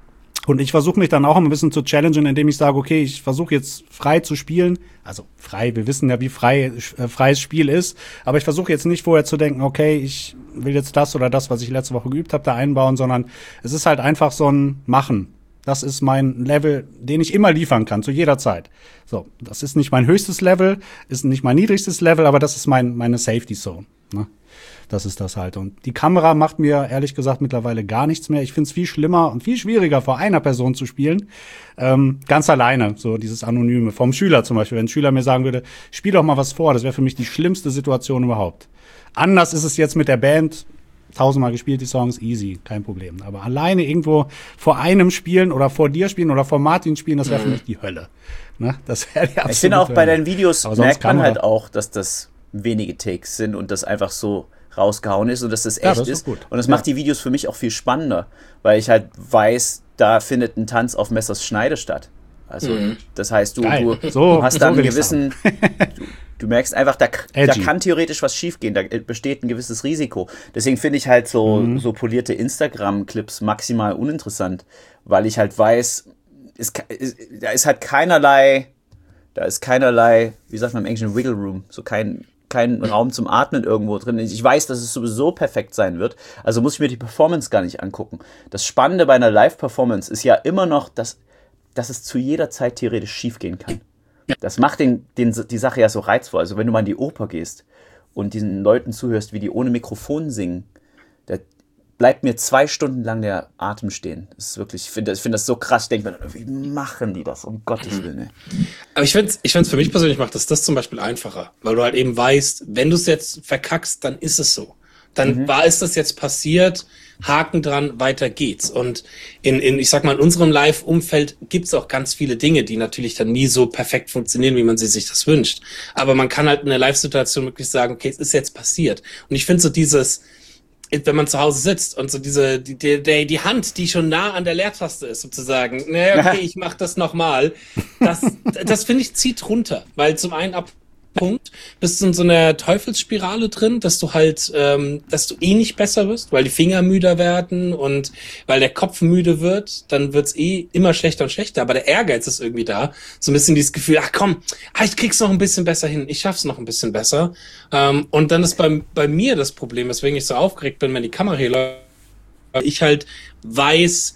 und ich versuche mich dann auch ein bisschen zu challengen, indem ich sage, okay, ich versuche jetzt frei zu spielen. Also frei, wir wissen ja, wie frei äh, freies Spiel ist. Aber ich versuche jetzt nicht vorher zu denken, okay, ich will jetzt das oder das, was ich letzte Woche geübt habe, da einbauen, sondern es ist halt einfach so ein Machen. Das ist mein Level, den ich immer liefern kann, zu jeder Zeit. So, das ist nicht mein höchstes Level, ist nicht mein niedrigstes Level, aber das ist mein meine Safety Zone. Ne? Das ist das halt. Und die Kamera macht mir ehrlich gesagt mittlerweile gar nichts mehr. Ich finde es viel schlimmer und viel schwieriger, vor einer Person zu spielen. Ähm, ganz alleine, so dieses Anonyme. Vom Schüler zum Beispiel. Wenn ein Schüler mir sagen würde, spiel doch mal was vor, das wäre für mich die schlimmste Situation überhaupt. Anders ist es jetzt mit der Band. Tausendmal gespielt, die Songs, easy, kein Problem. Aber alleine irgendwo vor einem spielen oder vor dir spielen oder vor Martin spielen, das wäre für mich die Hölle. Ne? Das wäre die absolute Ich finde auch Hölle. Bei deinen Videos merkt man Kamera. halt auch, dass das wenige Takes sind und das einfach so rausgehauen ist und dass das echt Ja, das ist ist. gut. Und das Ja. macht die Videos für mich auch viel spannender, weil ich halt weiß, da findet ein Tanz auf Messers Schneide statt. Also mhm. das heißt, du, du, so, du hast so da einen will ich's gewissen, du, du merkst einfach, da, da Edgy. kann theoretisch was schiefgehen, da besteht ein gewisses Risiko. Deswegen finde ich halt so, Mhm. so polierte Instagram-Clips maximal uninteressant, weil ich halt weiß, es, es, da ist halt keinerlei, da ist keinerlei, wie sagt man im Englischen, Wiggle Room, so kein kein Raum zum Atmen irgendwo drin. Ich weiß, dass es sowieso perfekt sein wird, also muss ich mir die Performance gar nicht angucken. Das Spannende bei einer Live-Performance ist ja immer noch, dass, dass es zu jeder Zeit theoretisch schief gehen kann. Das macht den, den, die Sache ja so reizvoll. Also wenn du mal in die Oper gehst und diesen Leuten zuhörst, wie die ohne Mikrofon singen, da bleibt mir zwei Stunden lang der Atem stehen. Das ist wirklich, ich finde ich find das so krass. Ich denke mir, wie machen die das? Um Gottes Willen. Ey. Aber ich finde es ich find's für mich persönlich macht das das zum Beispiel einfacher, weil du halt eben weißt, wenn du es jetzt verkackst, dann ist es so. Dann mhm. war ist das jetzt passiert, Haken dran, weiter geht's. Und in, in ich sag mal, in unserem Live-Umfeld gibt's auch ganz viele Dinge, die natürlich dann nie so perfekt funktionieren, wie man sie sich das wünscht. Aber man kann halt in der Live-Situation wirklich sagen, okay, es ist jetzt passiert. Und ich finde so dieses, wenn man zu Hause sitzt und so diese, die, die, die Hand, die schon nah an der Leertaste ist, sozusagen, naja, okay, ich mach das nochmal, das, das finde ich zieht runter, weil zum einen ab Punkt bist du in so einer Teufelsspirale drin, dass du halt, ähm, dass du eh nicht besser wirst, weil die Finger müder werden und weil der Kopf müde wird, dann wird's eh immer schlechter und schlechter, aber der Ehrgeiz ist irgendwie da, so ein bisschen dieses Gefühl, ach komm, ah, ich krieg's noch ein bisschen besser hin, ich schaff's noch ein bisschen besser, ähm, und dann ist bei, bei mir das Problem, weswegen ich so aufgeregt bin, wenn die Kamera hier läuft, ich halt weiß,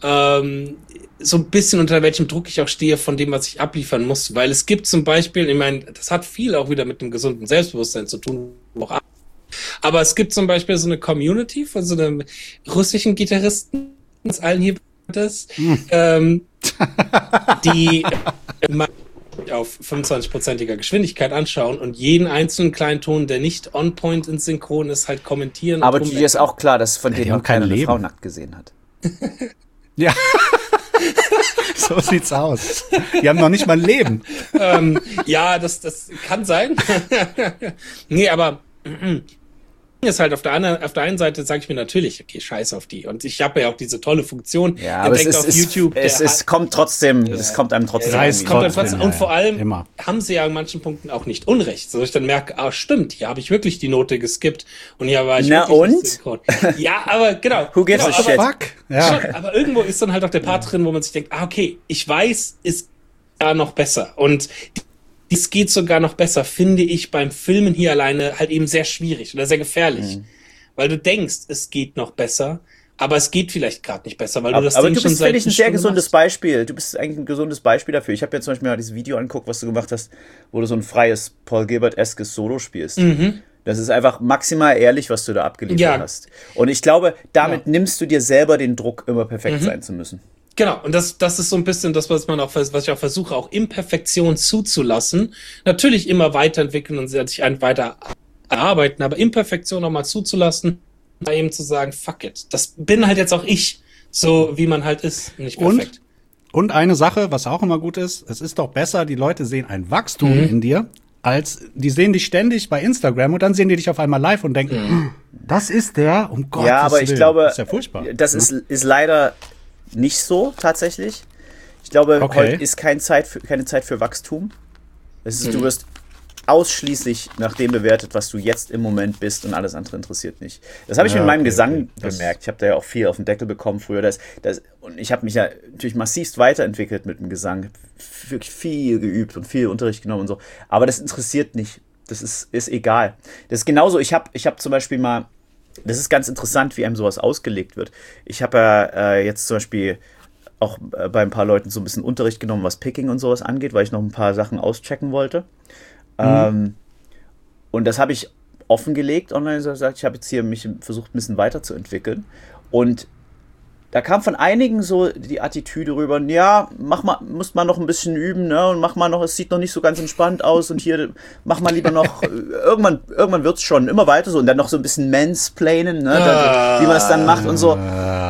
ähm, so ein bisschen unter welchem Druck ich auch stehe von dem, was ich abliefern muss, weil es gibt zum Beispiel, ich meine, das hat viel auch wieder mit einem gesunden Selbstbewusstsein zu tun, auch aber es gibt zum Beispiel so eine Community von so einem russischen Gitarristen, das allen hier ist, hm. ähm, die auf fünfundzwanzig-prozentiger Geschwindigkeit anschauen und jeden einzelnen kleinen Ton, der nicht on point in Synchron ist, halt kommentieren. Aber dir ist auch klar, dass von ja, denen noch noch keiner kein eine Leben. Frau nackt gesehen hat. Ja, so sieht's aus. Die haben noch nicht mal ein Leben. ähm, ja, das, das kann sein. Nee, aber ist halt auf der anderen, auf der einen Seite sage ich mir natürlich, okay, scheiß auf die. Und ich habe ja auch diese tolle Funktion. Ja, aber es ist, auf ist, YouTube, es ist, kommt trotzdem, ja. es kommt einem trotzdem. Ja, es kommt einem trotzdem, trotzdem. ja, Und vor allem immer. haben sie ja an manchen Punkten auch nicht Unrecht. So ich dann merke, ah, stimmt, hier habe ich wirklich die Note geskippt und hier war ich Na wirklich und? nicht synchron. Ja, aber genau. Who gives genau, a shit? Fuck. Ja. Schon, aber irgendwo ist dann halt auch der Part drin, wo man sich denkt, ah, okay, ich weiß, ist da noch besser. Und dies geht sogar noch besser, finde ich beim Filmen hier alleine halt eben sehr schwierig oder sehr gefährlich. Mhm. Weil du denkst, es geht noch besser, aber es geht vielleicht gerade nicht besser, weil du das aber Ding du schon bist, seit finde ich, ein einer sehr Stunde gesundes machst. Beispiel. Du bist eigentlich ein gesundes Beispiel dafür. Ich habe ja zum Beispiel mal dieses Video angeguckt, was du gemacht hast, wo du so ein freies Paul Gilbert-eskes Solo spielst. Mhm. Das ist einfach maximal ehrlich, was du da abgeliefert Ja. hast. Und ich glaube, damit Ja. nimmst du dir selber den Druck, immer perfekt Mhm. sein zu müssen. Genau, und das, das ist so ein bisschen das, was man auch, was ich auch versuche, auch Imperfektion zuzulassen. Natürlich immer weiterentwickeln und sich ein weiter erarbeiten, aber Imperfektion auch mal zuzulassen, mal eben zu sagen, fuck it, das bin halt jetzt auch ich, so wie man halt ist, nicht perfekt. Und, und eine Sache, was auch immer gut ist, es ist doch besser, die Leute sehen ein Wachstum mhm. in dir, als die sehen dich ständig bei Instagram und dann sehen die dich auf einmal live und denken, mhm. das ist der, um Gottes Willen. Ja, aber ich Willen. glaube, das ist ja furchtbar. Das ist, ist leider nicht so tatsächlich. Ich glaube, okay. heute ist keine Zeit für, keine Zeit für Wachstum. Es ist, mhm. Du wirst ausschließlich nach dem bewertet, was du jetzt im Moment bist und alles andere interessiert nicht. Das habe ich ja, mit meinem okay, Gesang okay. bemerkt. Ich habe da ja auch viel auf den Deckel bekommen früher. Das, das, und ich habe mich ja natürlich massivst weiterentwickelt mit dem Gesang. Wirklich viel geübt und viel Unterricht genommen und so. Aber das interessiert nicht. Das ist, ist egal. Das ist genauso, ich habe ich hab zum Beispiel mal, das ist ganz interessant, wie einem sowas ausgelegt wird. Ich habe ja äh, jetzt zum Beispiel auch äh, bei ein paar Leuten so ein bisschen Unterricht genommen, was Picking und sowas angeht, weil ich noch ein paar Sachen auschecken wollte. Mhm. Ähm, und das habe ich offengelegt online gesagt, ich habe jetzt hier mich versucht, ein bisschen weiterzuentwickeln. Und da kam von einigen so die Attitüde rüber, ja, mach mal, muss man noch ein bisschen üben, ne? Und mach mal noch, es sieht noch nicht so ganz entspannt aus und hier, mach mal lieber noch, irgendwann, irgendwann wird's schon, immer weiter so. Und dann noch so ein bisschen Mansplainen, ne? Da, wie man es dann macht und so.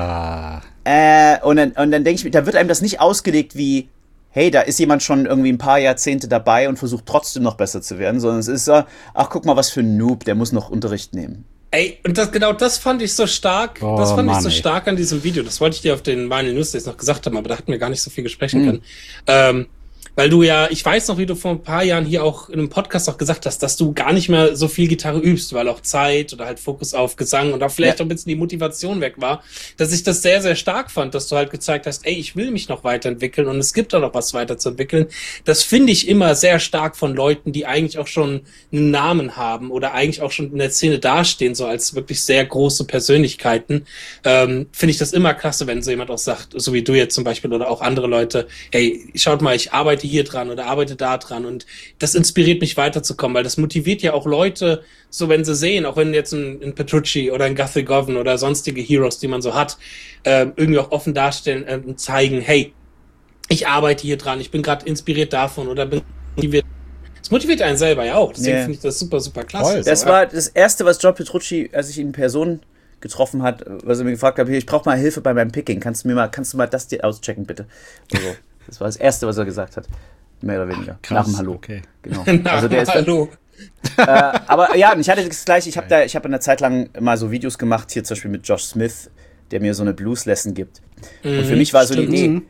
Äh, und dann, und dann denke ich mir, da wird einem das nicht ausgelegt wie, hey, da ist jemand schon irgendwie ein paar Jahrzehnte dabei und versucht trotzdem noch besser zu werden, sondern es ist so, ach, guck mal, was für ein Noob, der muss noch Unterricht nehmen. Ey, und das, genau das fand ich so stark, oh, das fand Mann, ich so ey. stark an diesem Video. Das wollte ich dir auf den Vinyl News Days noch gesagt haben, aber da hatten wir gar nicht so viel besprechen mhm. können. Ähm, weil du ja, ich weiß noch, wie du vor ein paar Jahren hier auch in einem Podcast auch gesagt hast, dass du gar nicht mehr so viel Gitarre übst, weil auch Zeit oder halt Fokus auf Gesang und auch vielleicht ja. auch ein bisschen die Motivation weg war, dass ich das sehr, sehr stark fand, dass du halt gezeigt hast, ey, ich will mich noch weiterentwickeln und es gibt da noch was weiterzuentwickeln. Das finde ich immer sehr stark von Leuten, die eigentlich auch schon einen Namen haben oder eigentlich auch schon in der Szene dastehen, so als wirklich sehr große Persönlichkeiten. Ähm, finde ich das immer klasse, wenn so jemand auch sagt, so wie du jetzt zum Beispiel oder auch andere Leute, hey, schaut mal, ich arbeite hier dran oder arbeite da dran und das inspiriert mich weiterzukommen, weil das motiviert ja auch Leute, so wenn sie sehen, auch wenn jetzt ein, ein Petrucci oder ein Guthrie Govan oder sonstige Heroes, die man so hat, äh, irgendwie auch offen darstellen äh, und zeigen, hey, ich arbeite hier dran, ich bin gerade inspiriert davon oder bin motiviert. Das motiviert einen selber ja auch, deswegen yeah. finde ich das super, super klasse. Toll, das so, war ja. das Erste, was John Petrucci, als ich ihn in Person getroffen hat, was er mir gefragt hat, ich brauche mal Hilfe bei meinem Picking, kannst du mir mal, kannst du mal das dir auschecken, bitte? Also, das war das Erste, was er gesagt hat. Mehr oder weniger. Ach, nach dem Hallo. Okay. Genau. Also der ist Hallo. äh, aber ja, ich hatte das gleiche. Ich habe da, ich habe eine Zeit lang mal so Videos gemacht, hier zum Beispiel mit Josh Smith, der mir so eine Blues-Lesson gibt. Mhm, und für mich war so stimmt. die Idee,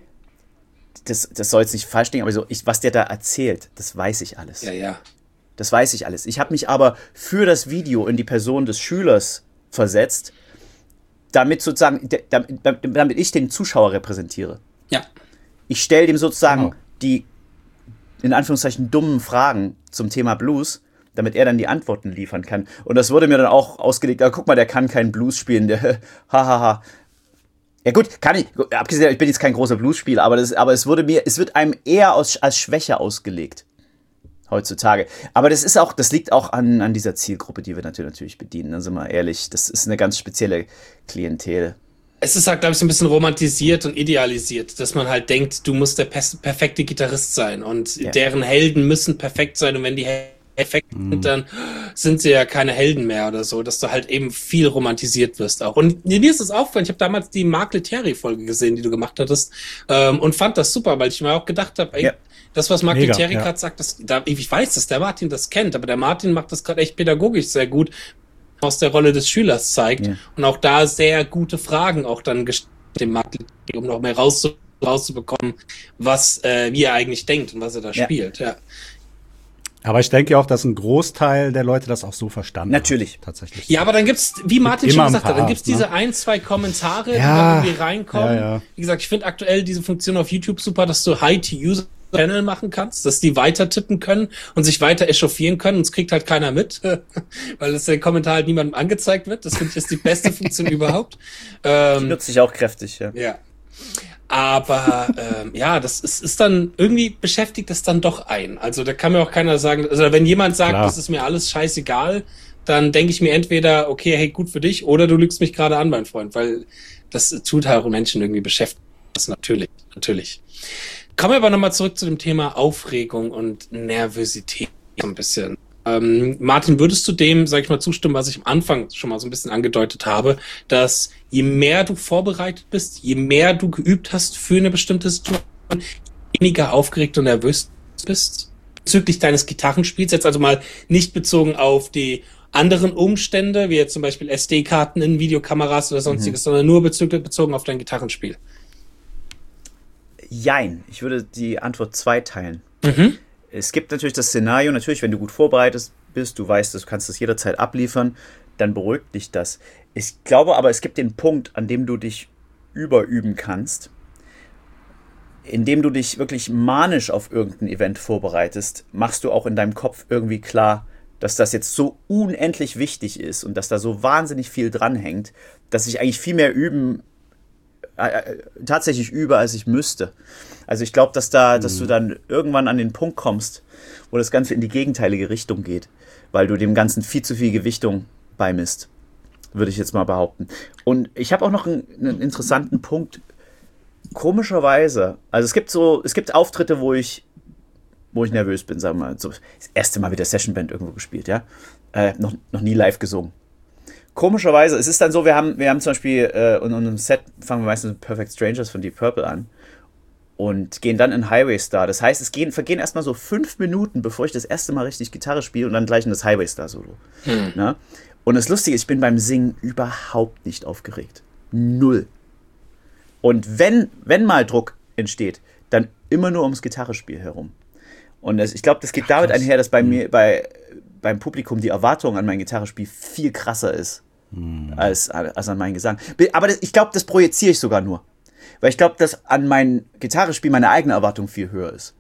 das, das soll jetzt nicht falsch klingen, aber so, ich, was der da erzählt, das weiß ich alles. Ja, ja. Das weiß ich alles. Ich habe mich aber für das Video in die Person des Schülers versetzt, damit sozusagen, damit, damit ich den Zuschauer repräsentiere. Ja. Ich stelle dem sozusagen genau. die, in Anführungszeichen, dummen Fragen zum Thema Blues, damit er dann die Antworten liefern kann. Und das wurde mir dann auch ausgelegt, ah, guck mal, der kann keinen Blues spielen, der, hahaha. Ja gut, kann ich, abgesehen, ich bin jetzt kein großer Blues-Spieler, aber, das, aber es wurde mir, es wird einem eher aus, als Schwäche ausgelegt. Heutzutage. Aber das ist auch, das liegt auch an, an dieser Zielgruppe, die wir natürlich bedienen, dann sind wir ehrlich. Das ist eine ganz spezielle Klientel. Es ist halt, glaube ich, so ein bisschen romantisiert und idealisiert, dass man halt denkt, du musst der perfekte Gitarrist sein und ja. deren Helden müssen perfekt sein und wenn die perfekt mhm. sind, dann sind sie ja keine Helden mehr oder so, dass du halt eben viel romantisiert wirst auch. Und mir ist das aufgefallen, ich habe damals die Mark Lettieri-Folge gesehen, die du gemacht hattest ähm, und fand das super, weil ich mir auch gedacht habe, ey, ja. das, was Mark Lettieri ja. gerade sagt, das, da, ich weiß, dass der Martin das kennt, aber der Martin macht das gerade echt pädagogisch sehr gut, aus der Rolle des Schülers zeigt ja. und auch da sehr gute Fragen auch dann gestellt, dem Mark Lettieri, um noch mehr rauszu- rauszubekommen, was, äh, wie er eigentlich denkt und was er da ja. spielt, ja. Aber ich denke auch, dass ein Großteil der Leute das auch so verstanden Natürlich. hat. Tatsächlich. Ja, aber dann gibt's, wie Martin schon gesagt hat, dann gibt's diese ne? ein, zwei Kommentare, ja. die dann irgendwie reinkommen. Ja, ja. Wie gesagt, ich finde aktuell diese Funktion auf YouTube super, dass du High-to-User-Channel machen kannst, dass die weiter tippen können und sich weiter echauffieren können und es kriegt halt keiner mit, weil das der Kommentar halt niemandem angezeigt wird. Das finde ich ist die beste Funktion überhaupt. Ähm, die nutze ich auch kräftig, ja. Ja. Aber ähm, ja, das ist, ist dann, irgendwie beschäftigt es dann doch ein. Also da kann mir auch keiner sagen, also wenn jemand sagt, Klar. das ist mir alles scheißegal, dann denke ich mir entweder, okay, hey, gut für dich, oder du lügst mich gerade an, mein Freund, weil das tut halt auch Menschen irgendwie beschäftigen. Das natürlich, natürlich. Kommen wir aber nochmal zurück zu dem Thema Aufregung und Nervosität so ein bisschen. Ähm, Martin, würdest du dem, sag ich mal, zustimmen, was ich am Anfang schon mal so ein bisschen angedeutet habe, dass je mehr du vorbereitet bist, je mehr du geübt hast für eine bestimmte Situation, weniger aufgeregt und nervös bist bezüglich deines Gitarrenspiels, jetzt also mal nicht bezogen auf die anderen Umstände, wie jetzt zum Beispiel S D-Karten in Videokameras oder sonstiges, mhm. sondern nur bezüglich, bezogen auf dein Gitarrenspiel? Jein. Ich würde die Antwort zweiteilen. Mhm. Es gibt natürlich das Szenario, natürlich, wenn du gut vorbereitet bist, du weißt, du kannst das jederzeit abliefern, dann beruhigt dich das. Ich glaube aber, es gibt den Punkt, an dem du dich überüben kannst, indem du dich wirklich manisch auf irgendein Event vorbereitest, machst du auch in deinem Kopf irgendwie klar, dass das jetzt so unendlich wichtig ist und dass da so wahnsinnig viel dranhängt, dass ich eigentlich viel mehr üben, äh, tatsächlich übe, als ich müsste. Also ich glaube, dass da, mhm. dass du dann irgendwann an den Punkt kommst, wo das Ganze in die gegenteilige Richtung geht, weil du dem Ganzen viel zu viel Gewichtung beimisst, würde ich jetzt mal behaupten. Und ich habe auch noch einen, einen interessanten Punkt. Komischerweise, also es gibt so, es gibt Auftritte, wo ich, wo ich nervös bin, sagen wir mal, so das erste Mal wieder Sessionband irgendwo gespielt, ja, äh, noch, noch nie live gesungen. Komischerweise, es ist dann so, wir haben, wir haben zum Beispiel äh, in unserem Set fangen wir meistens mit Perfect Strangers von Deep Purple an und gehen dann in Highway Star. Das heißt, es gehen, vergehen erstmal so fünf Minuten, bevor ich das erste Mal richtig Gitarre spiele und dann gleich in das Highway Star Solo. Hm. Na? Und das Lustige ist, ich bin beim Singen überhaupt nicht aufgeregt. Null. Und wenn, wenn mal Druck entsteht, dann immer nur ums Gitarrespiel herum. Und das, ich glaube, das geht Ach, damit einher, dass bei mhm. mir, bei, beim Publikum die Erwartung an mein Gitarrespiel viel krasser ist mhm. als, als an meinen Gesang. Aber das, ich glaube, das projiziere ich sogar nur. Weil ich glaube, dass an mein Gitarrespiel meine eigene Erwartung viel höher ist.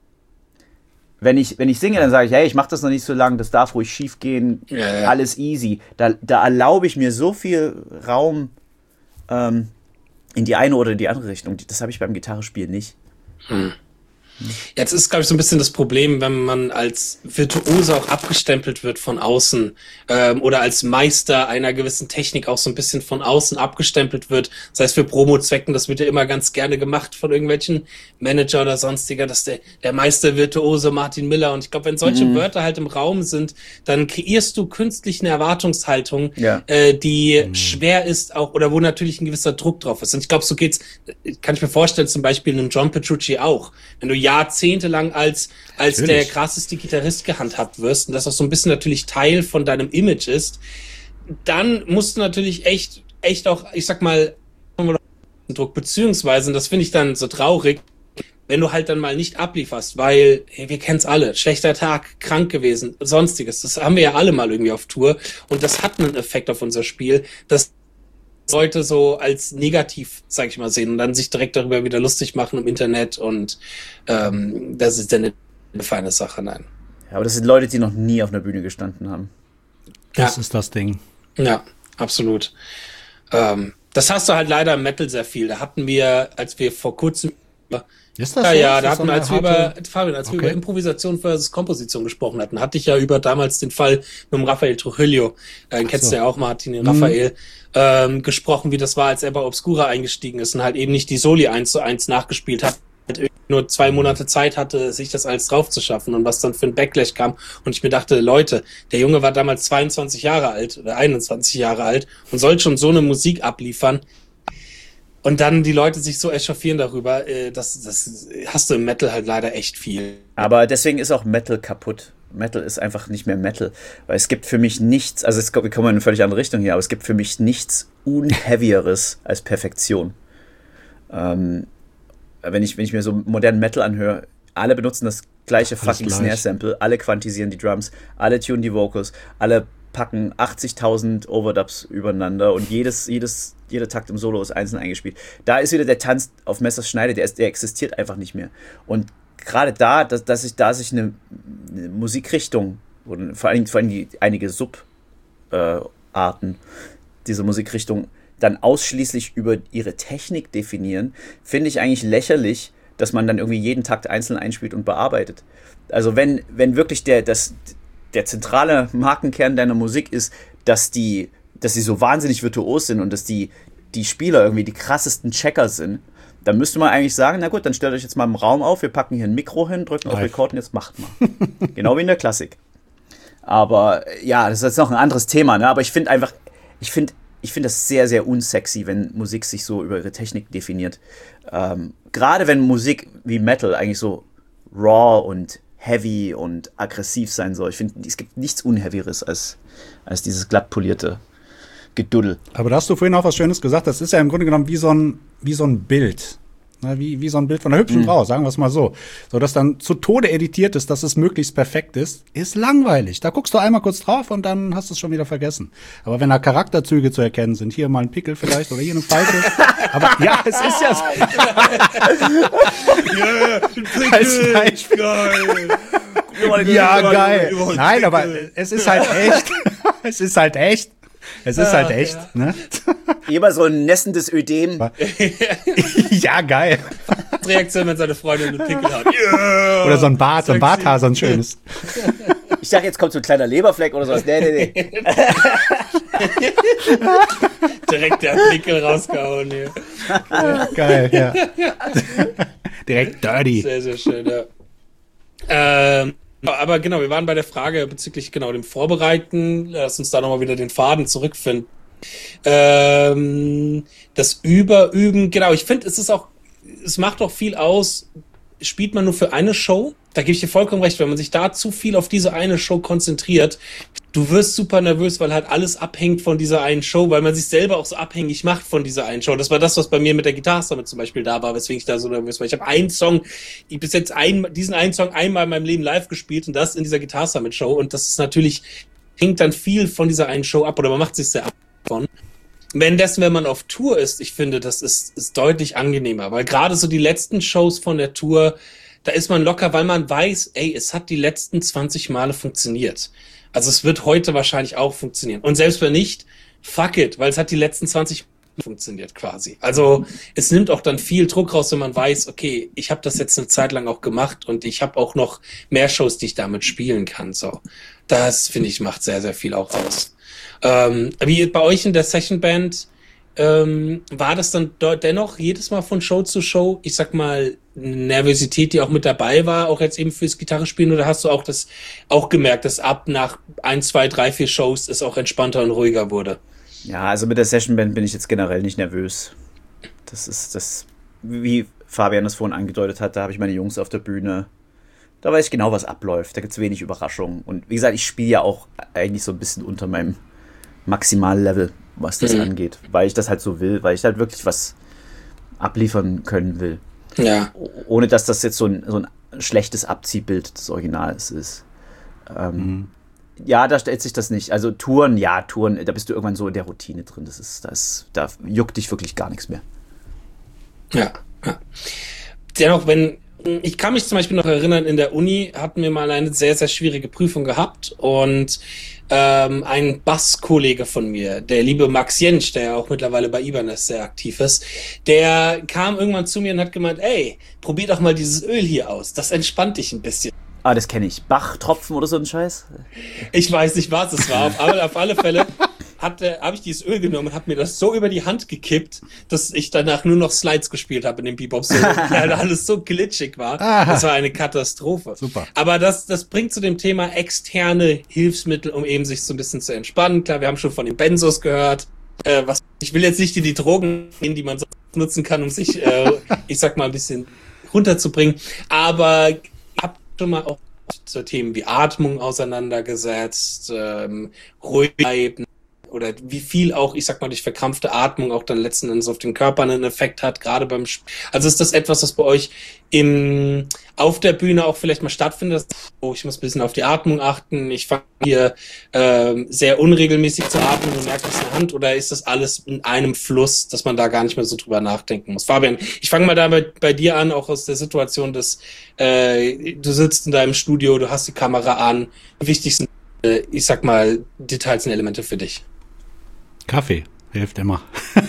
Wenn ich, wenn ich singe, dann sage ich, hey, ich mache das noch nicht so lange, das darf ruhig schief gehen, ja, ja. alles easy. Da, da erlaube ich mir so viel Raum, ähm, in die eine oder die andere Richtung. Das habe ich beim Gitarrespiel nicht. Hm. Jetzt ist, glaube ich, so ein bisschen das Problem, wenn man als Virtuose auch abgestempelt wird von außen ähm, oder als Meister einer gewissen Technik auch so ein bisschen von außen abgestempelt wird. Das heißt, für Promo-Zwecken, das wird ja immer ganz gerne gemacht von irgendwelchen Manager oder sonstiger, dass der, der Meister Virtuose Martin Miller. Und ich glaube, wenn solche mhm. Wörter halt im Raum sind, dann kreierst du künstlich eine Erwartungshaltung, ja. äh, die mhm. schwer ist auch oder wo natürlich ein gewisser Druck drauf ist. Und ich glaube, so geht's, kann ich mir vorstellen, zum Beispiel einem John Petrucci auch. Wenn du jahrzehntelang als als natürlich. der krasseste Gitarrist gehandhabt wirst und das auch so ein bisschen natürlich Teil von deinem Image ist, dann musst du natürlich echt echt auch, ich sag mal, Druck, beziehungsweise, und das finde ich dann so traurig, wenn du halt dann mal nicht ablieferst, weil, hey, wir kennen's alle, schlechter Tag, krank gewesen, sonstiges, das haben wir ja alle mal irgendwie auf Tour und das hat einen Effekt auf unser Spiel, das Leute so als negativ, sag ich mal, sehen und dann sich direkt darüber wieder lustig machen im Internet und ähm, das ist dann eine feine Sache, nein. Ja, aber das sind Leute, die noch nie auf einer Bühne gestanden haben. Das ja. ist das Ding. Ja, absolut. Ähm, das hast du halt leider im Metal sehr viel. Da hatten wir, als wir vor kurzem Ist das ja, so? ja, ist da hatten wir, als wir über, Fabian, als okay. wir über Improvisation versus Komposition gesprochen hatten, hatte ich ja über damals den Fall mit dem Raphael Trujillo, äh, kennst so. du ja auch, Martin, den Raphael, mhm. ähm, gesprochen, wie das war, als er bei Obscura eingestiegen ist und halt eben nicht die Soli eins zu eins nachgespielt hat, halt nur zwei Monate Zeit hatte, sich das alles drauf zu schaffen und was dann für ein Backlash kam. Und ich mir dachte, Leute, der Junge war damals zweiundzwanzig Jahre alt oder einundzwanzig Jahre alt und soll schon so eine Musik abliefern. Und dann die Leute sich so echauffieren darüber, äh, das, das hast du im Metal halt leider echt viel. Aber deswegen ist auch Metal kaputt. Metal ist einfach nicht mehr Metal. Weil es gibt für mich nichts, also es, wir kommen in eine völlig andere Richtung hier, aber es gibt für mich nichts Unheavieres als Perfektion. Ähm, wenn ich, wenn ich mir so modernen Metal anhöre, alle benutzen das gleiche Alles fucking Snare-Sample, alle quantisieren die Drums, alle tunen die Vocals, alle packen achtzigtausend Overdubs übereinander und jedes, jedes, jeder Takt im Solo ist einzeln eingespielt. Da ist wieder der Tanz auf Messers Schneide, der, ist, der existiert einfach nicht mehr. Und gerade da, dass, dass ich da sich eine, eine Musikrichtung, oder vor allem, vor allem die, einige Subarten äh, dieser Musikrichtung dann ausschließlich über ihre Technik definieren, finde ich eigentlich lächerlich, dass man dann irgendwie jeden Takt einzeln einspielt und bearbeitet. Also wenn, wenn wirklich der, das, der zentrale Markenkern deiner Musik ist, dass die, dass sie so wahnsinnig virtuos sind und dass die, die Spieler irgendwie die krassesten Checker sind, dann müsste man eigentlich sagen, na gut, dann stellt euch jetzt mal im Raum auf, wir packen hier ein Mikro hin, drücken auf Record und jetzt macht mal. Genau wie in der Klassik. Aber ja, das ist jetzt noch ein anderes Thema, ne? Aber ich finde einfach, ich finde, ich finde das sehr, sehr unsexy, wenn Musik sich so über ihre Technik definiert. Ähm, gerade wenn Musik wie Metal eigentlich so raw und heavy und aggressiv sein soll. Ich finde, es gibt nichts Unheavyres als, als dieses glatt polierte Geduddel. Aber da hast du vorhin auch was Schönes gesagt. Das ist ja im Grunde genommen wie so ein, wie so ein Bild. Na, wie, wie so ein Bild von einer hübschen mhm. Frau, sagen wir es mal so. So, dass dann zu Tode editiert ist, dass es möglichst perfekt ist, ist langweilig. Da guckst du einmal kurz drauf und dann hast du es schon wieder vergessen. Aber wenn da Charakterzüge zu erkennen sind, hier mal ein Pickel vielleicht oder hier eine Falte. Aber ja, es ist ja so. Yeah, als Beispiel. Geil. Ja, geil. Nein, aber es ist halt echt. Es ist halt echt. Es ist halt echt, ja. ne? Immer so ein nässendes Ödem. Ja, geil. Reaktion, wenn seine Freundin einen Pickel hat. Yeah, oder so ein Bart, so ein Barthaar, so ein schönes. Ich dachte, jetzt kommt so ein kleiner Leberfleck oder sowas. Nee, nee, nee. Direkt der Pickel rausgehauen hier. Ja, geil, ja. Direkt dirty. Sehr, sehr schön, ja. Ähm, aber genau, wir waren bei der Frage bezüglich genau dem Vorbereiten. Lass uns da nochmal wieder den Faden zurückfinden. Ähm, das Überüben, genau, ich finde, es ist auch, es macht auch viel aus, spielt man nur für eine Show? Da gebe ich dir vollkommen recht, wenn man sich da zu viel auf diese eine Show konzentriert, du wirst super nervös, weil halt alles abhängt von dieser einen Show, weil man sich selber auch so abhängig macht von dieser einen Show. Das war das, was bei mir mit der Guitar Summit zum Beispiel da war, weswegen ich da so nervös war. Ich habe einen Song, ich bis jetzt ein, diesen einen Song einmal in meinem Leben live gespielt und das in dieser Guitar Summit Show und das ist natürlich, hängt dann viel von dieser einen Show ab oder man macht sich sehr ab von. Währenddessen, wenn man auf Tour ist, ich finde, das ist, ist deutlich angenehmer, weil gerade so die letzten Shows von der Tour, da ist man locker, weil man weiß, ey, es hat die letzten zwanzig Male funktioniert. Also es wird heute wahrscheinlich auch funktionieren. Und selbst wenn nicht, fuck it, weil es hat die letzten zwanzig Male funktioniert quasi. Also es nimmt auch dann viel Druck raus, wenn man weiß, okay, ich habe das jetzt eine Zeit lang auch gemacht und ich habe auch noch mehr Shows, die ich damit spielen kann. So, das finde ich macht sehr, sehr viel auch aus. Ähm, wie bei euch in der Sessionband, ähm, war das dann dort dennoch jedes Mal von Show zu Show, ich sag mal, Nervosität, die auch mit dabei war, auch jetzt eben fürs Gitarrespielen, oder hast du auch das auch gemerkt, dass ab nach ein, zwei, drei, vier Shows es auch entspannter und ruhiger wurde? Ja, also mit der Sessionband bin ich jetzt generell nicht nervös. Das ist das, wie Fabian das vorhin angedeutet hat, da habe ich meine Jungs auf der Bühne. Da weiß ich genau, was abläuft. Da gibt es wenig Überraschungen. Und wie gesagt, ich spiele ja auch eigentlich so ein bisschen unter meinem Maximallevel, was das mhm. angeht. Weil ich das halt so will, weil ich halt wirklich was abliefern können will. Ja. Ohne dass das jetzt so ein, so ein schlechtes Abziehbild des Originals ist. Ähm, mhm. Ja, da stellt sich das nicht. Also Touren, ja, Touren, da bist du irgendwann so in der Routine drin. Das ist, das, da juckt dich wirklich gar nichts mehr. Ja, ja. Dennoch, wenn ich kann mich zum Beispiel noch erinnern, in der Uni hatten wir mal eine sehr, sehr schwierige Prüfung gehabt und ähm, ein Basskollege von mir, der liebe Max Jentsch, der ja auch mittlerweile bei Ibanez sehr aktiv ist, der kam irgendwann zu mir und hat gemeint, ey, probier doch mal dieses Öl hier aus, das entspannt dich ein bisschen. Ah, das kenne ich. Bachtropfen oder so ein Scheiß? Ich weiß nicht, was es war, aber auf alle Fälle hatte, habe ich dieses Öl genommen und habe mir das so über die Hand gekippt, dass ich danach nur noch Slides gespielt habe in dem Bebop-Solo, weil alles so glitschig war. Aha. Das war eine Katastrophe. Super. Aber das, das bringt zu dem Thema externe Hilfsmittel, um eben sich so ein bisschen zu entspannen. Klar, wir haben schon von den Benzos gehört. Äh, was, ich will jetzt nicht in die Drogen gehen, die man so nutzen kann, um sich, äh, ich sag mal, ein bisschen runterzubringen. Aber ich habe schon mal auch zu Themen wie Atmung auseinandergesetzt, ähm, ruhig bleiben, oder wie viel auch, ich sag mal, durch verkrampfte Atmung auch dann letzten Endes auf den Körper einen Effekt hat, gerade beim Sp- Also ist das etwas, was bei euch im auf der Bühne auch vielleicht mal stattfindet? Oh, ich muss ein bisschen auf die Atmung achten, ich fange hier ähm, sehr unregelmäßig zu atmen und merke das in der Hand, oder ist das alles in einem Fluss, dass man da gar nicht mehr so drüber nachdenken muss? Fabian, ich fange mal da bei, bei dir an, auch aus der Situation, dass äh, du sitzt in deinem Studio, du hast die Kamera an, die wichtigsten, äh, ich sag mal, Details und Elemente für dich. Kaffee hilft immer.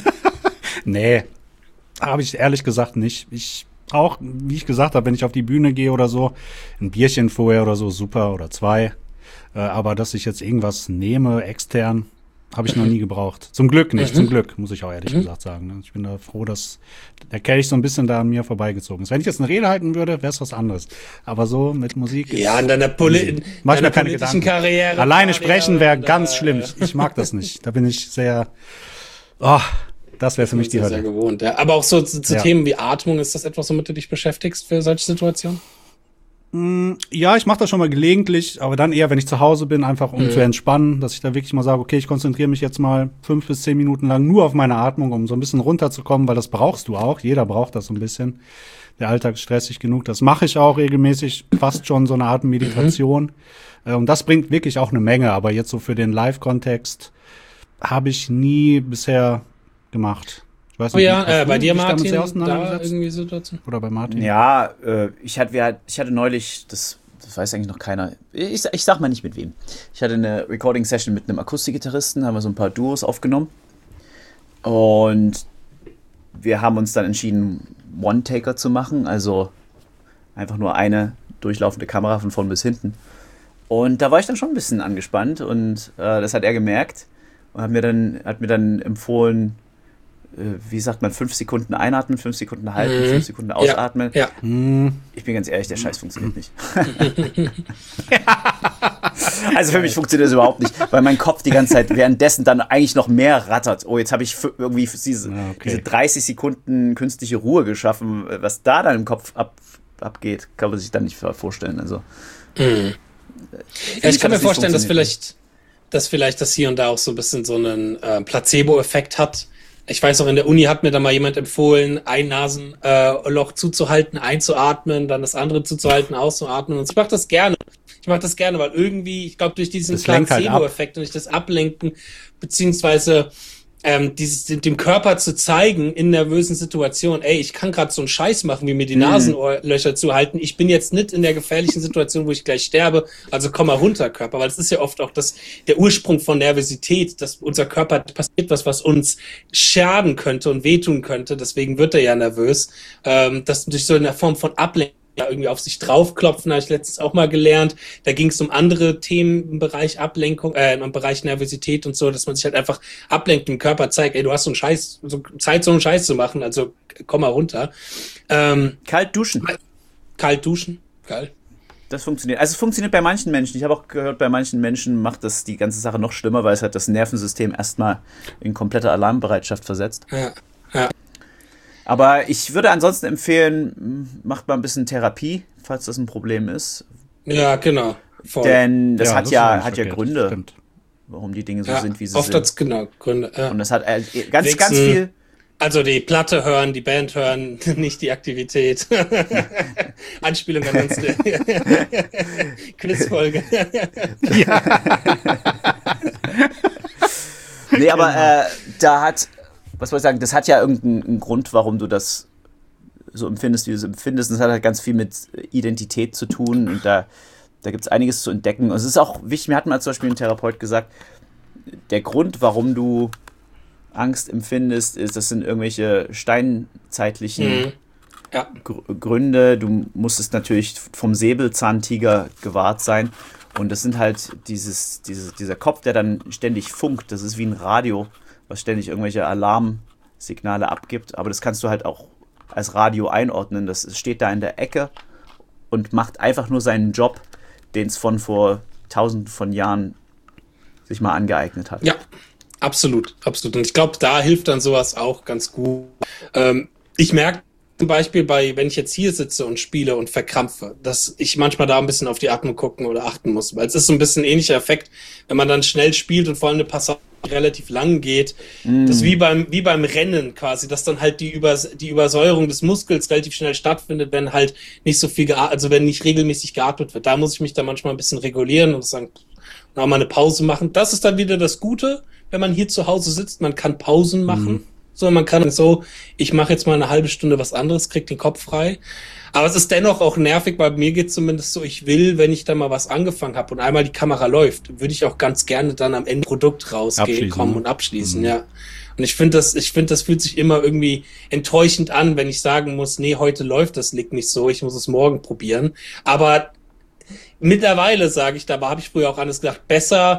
Nee, habe ich ehrlich gesagt nicht. Ich auch, wie ich gesagt habe, wenn ich auf die Bühne gehe oder so, ein Bierchen vorher oder so, super, oder zwei. Äh, aber dass ich jetzt irgendwas nehme, extern, habe ich noch nie gebraucht. Zum Glück nicht, Mhm. zum Glück, muss ich auch ehrlich Mhm. gesagt sagen. Ne? Ich bin da froh, dass der Kelch so ein bisschen da an mir vorbeigezogen ist. Wenn ich jetzt eine Rede halten würde, wäre es was anderes. Aber so mit Musik. Ja, in deiner, Poli in Mach ich deiner mir keine politischen Gedanken. Karriere. Alleine Karriere sprechen wäre und, ganz äh, schlimm. Ich, ich mag das nicht. Da bin ich sehr, oh, das wäre für mich die sehr, sehr Hölle. gewohnt. Ja. Aber auch so zu, zu Ja. Themen wie Atmung, ist das etwas, womit du dich beschäftigst für solche Situationen? Ja, ich mache das schon mal gelegentlich, aber dann eher, wenn ich zu Hause bin, einfach um Mhm. zu entspannen, dass ich da wirklich mal sage, okay, ich konzentriere mich jetzt mal fünf bis zehn Minuten lang nur auf meine Atmung, um so ein bisschen runterzukommen, weil das brauchst du auch. Jeder braucht das so ein bisschen. Der Alltag ist stressig genug. Das mache ich auch regelmäßig, fast schon so eine Art Meditation. Mhm. Und das bringt wirklich auch eine Menge. Aber jetzt so für den Live-Kontext habe ich nie bisher gemacht. Ich weiß Oh nicht, ja, hast äh, du bei dir, dich damit Martin, sehr da auseinandergesetzt? irgendwie Situation? Oder bei Martin? Ja, äh, ich, hatte, wir, ich hatte neulich, das, das weiß eigentlich noch keiner, ich, ich sag mal nicht mit wem. Ich hatte eine Recording-Session mit einem Akustikgitarristen, haben wir so ein paar Duos aufgenommen. Und wir haben uns dann entschieden, One-Taker zu machen, also einfach nur eine durchlaufende Kamera von vorn bis hinten. Und da war ich dann schon ein bisschen angespannt und äh, das hat er gemerkt und hat mir dann, hat mir dann empfohlen, äh, wie sagt man, fünf Sekunden einatmen, fünf Sekunden halten, Mhm. fünf Sekunden ausatmen. Ja. Hm. Ich bin ganz ehrlich, der Scheiß funktioniert nicht. Also für mich funktioniert das überhaupt nicht, weil mein Kopf die ganze Zeit währenddessen dann eigentlich noch mehr rattert. Oh, jetzt habe ich f- irgendwie diese, Ja, okay. diese dreißig Sekunden künstliche Ruhe geschaffen. Was da dann im Kopf ab, abgeht, kann man sich dann nicht vorstellen. Also, Mhm. Ja, ich kann mir das nicht vorstellen, dass funktioniert. vielleicht, dass vielleicht das hier und da auch so ein bisschen so einen äh, Placebo-Effekt hat. Ich weiß auch, in der Uni hat mir da mal jemand empfohlen, ein Nasenloch äh, Loch zuzuhalten, einzuatmen, dann das andere zuzuhalten, auszuatmen. Und ich mache das gerne. Ich mache das gerne, weil irgendwie, ich glaube, durch diesen Das lenkt halt ab. Placebo-Effekt und durch das Ablenken, beziehungsweise ähm, dieses dem dem Körper zu zeigen in nervösen Situationen, ey, ich kann gerade so einen Scheiß machen, wie mir die Mhm. Nasenlöcher zuhalten. Ich bin jetzt nicht in der gefährlichen Situation, wo ich gleich sterbe. Also komm mal runter, Körper. Weil es ist ja oft auch das, der Ursprung von Nervosität, dass unser Körper passiert was, was uns schaden könnte und wehtun könnte. Deswegen wird er ja nervös. Ähm, das durch so eine Form von Ablenkung ja, irgendwie auf sich draufklopfen, habe ich letztens auch mal gelernt. Da ging es um andere Themen im Bereich Ablenkung, äh, im Bereich Nervosität und so, dass man sich halt einfach ablenkt, dem Körper zeigt, ey, du hast so einen Scheiß, so Zeit, so einen Scheiß zu machen, also komm mal runter. Ähm, kalt duschen, kalt duschen, geil. das funktioniert. Also es funktioniert bei manchen Menschen. Ich habe auch gehört, bei manchen Menschen macht das die ganze Sache noch schlimmer, weil es halt das Nervensystem erstmal in komplette Alarmbereitschaft versetzt. Ja, ja. Aber ich würde ansonsten empfehlen, macht mal ein bisschen Therapie, falls das ein Problem ist. Ja, genau. Voll. Denn das Ja, hat ist ja, auch nicht hat ja verkehrt, Gründe, stimmt. warum die Dinge so ja, sind, wie sie oft sind. hat's genau Gründe. Ja. Und das hat äh, ganz, Wichsen. ganz viel. Also die Platte hören, die Band hören, nicht die Aktivität. Anspielung an unsere Quizfolge. Nee, aber äh, da hat, was soll ich sagen, das hat ja irgendeinen Grund, warum du das so empfindest, wie du es empfindest. Und das hat halt ganz viel mit Identität zu tun. Und da, da gibt es einiges zu entdecken. Und es ist auch wichtig, mir hat mal zum Beispiel ein Therapeut gesagt, der Grund, warum du Angst empfindest, ist, das sind irgendwelche steinzeitlichen Mhm. Ja. Gr- Gründe. Du musstest natürlich vom Säbelzahntiger gewahrt sein. Und das sind halt dieses, dieses, dieser Kopf, der dann ständig funkt. Das ist wie ein Radio, was ständig irgendwelche Alarmsignale abgibt. Aber das kannst du halt auch als Radio einordnen. Das steht da in der Ecke und macht einfach nur seinen Job, den es von vor tausenden von Jahren sich mal angeeignet hat. Ja, absolut, absolut. Und ich glaube, da hilft dann sowas auch ganz gut. Ähm, ich merke zum Beispiel bei, wenn ich jetzt hier sitze und spiele und verkrampfe, dass ich manchmal da ein bisschen auf die Atmung gucken oder achten muss, weil es ist so ein bisschen ein ähnlicher Effekt, wenn man dann schnell spielt und vor allem eine Passage relativ lang geht. Mm. Das ist wie beim, wie beim Rennen quasi, dass dann halt die, Übers- die Übersäuerung des Muskels relativ schnell stattfindet, wenn halt nicht so viel geatmet, also wenn nicht regelmäßig geatmet wird. Da muss ich mich dann manchmal ein bisschen regulieren und sagen, noch mal eine Pause machen. Das ist dann wieder das Gute, wenn man hier zu Hause sitzt. Man kann Pausen machen. Mhm. So, man kann so, ich mache jetzt mal eine halbe Stunde was anderes, krieg den Kopf frei. Aber es ist dennoch auch nervig, weil mir geht's zumindest so, ich will, wenn ich da mal was angefangen habe und einmal die Kamera läuft, würde ich auch ganz gerne dann am Ende Produkt rausgehen, kommen und abschließen, mhm. ja. Und ich finde das, ich finde, das fühlt sich immer irgendwie enttäuschend an, wenn ich sagen muss, nee, heute läuft das Lick nicht so, ich muss es morgen probieren. Aber mittlerweile sage ich, da habe ich früher auch anders gedacht, besser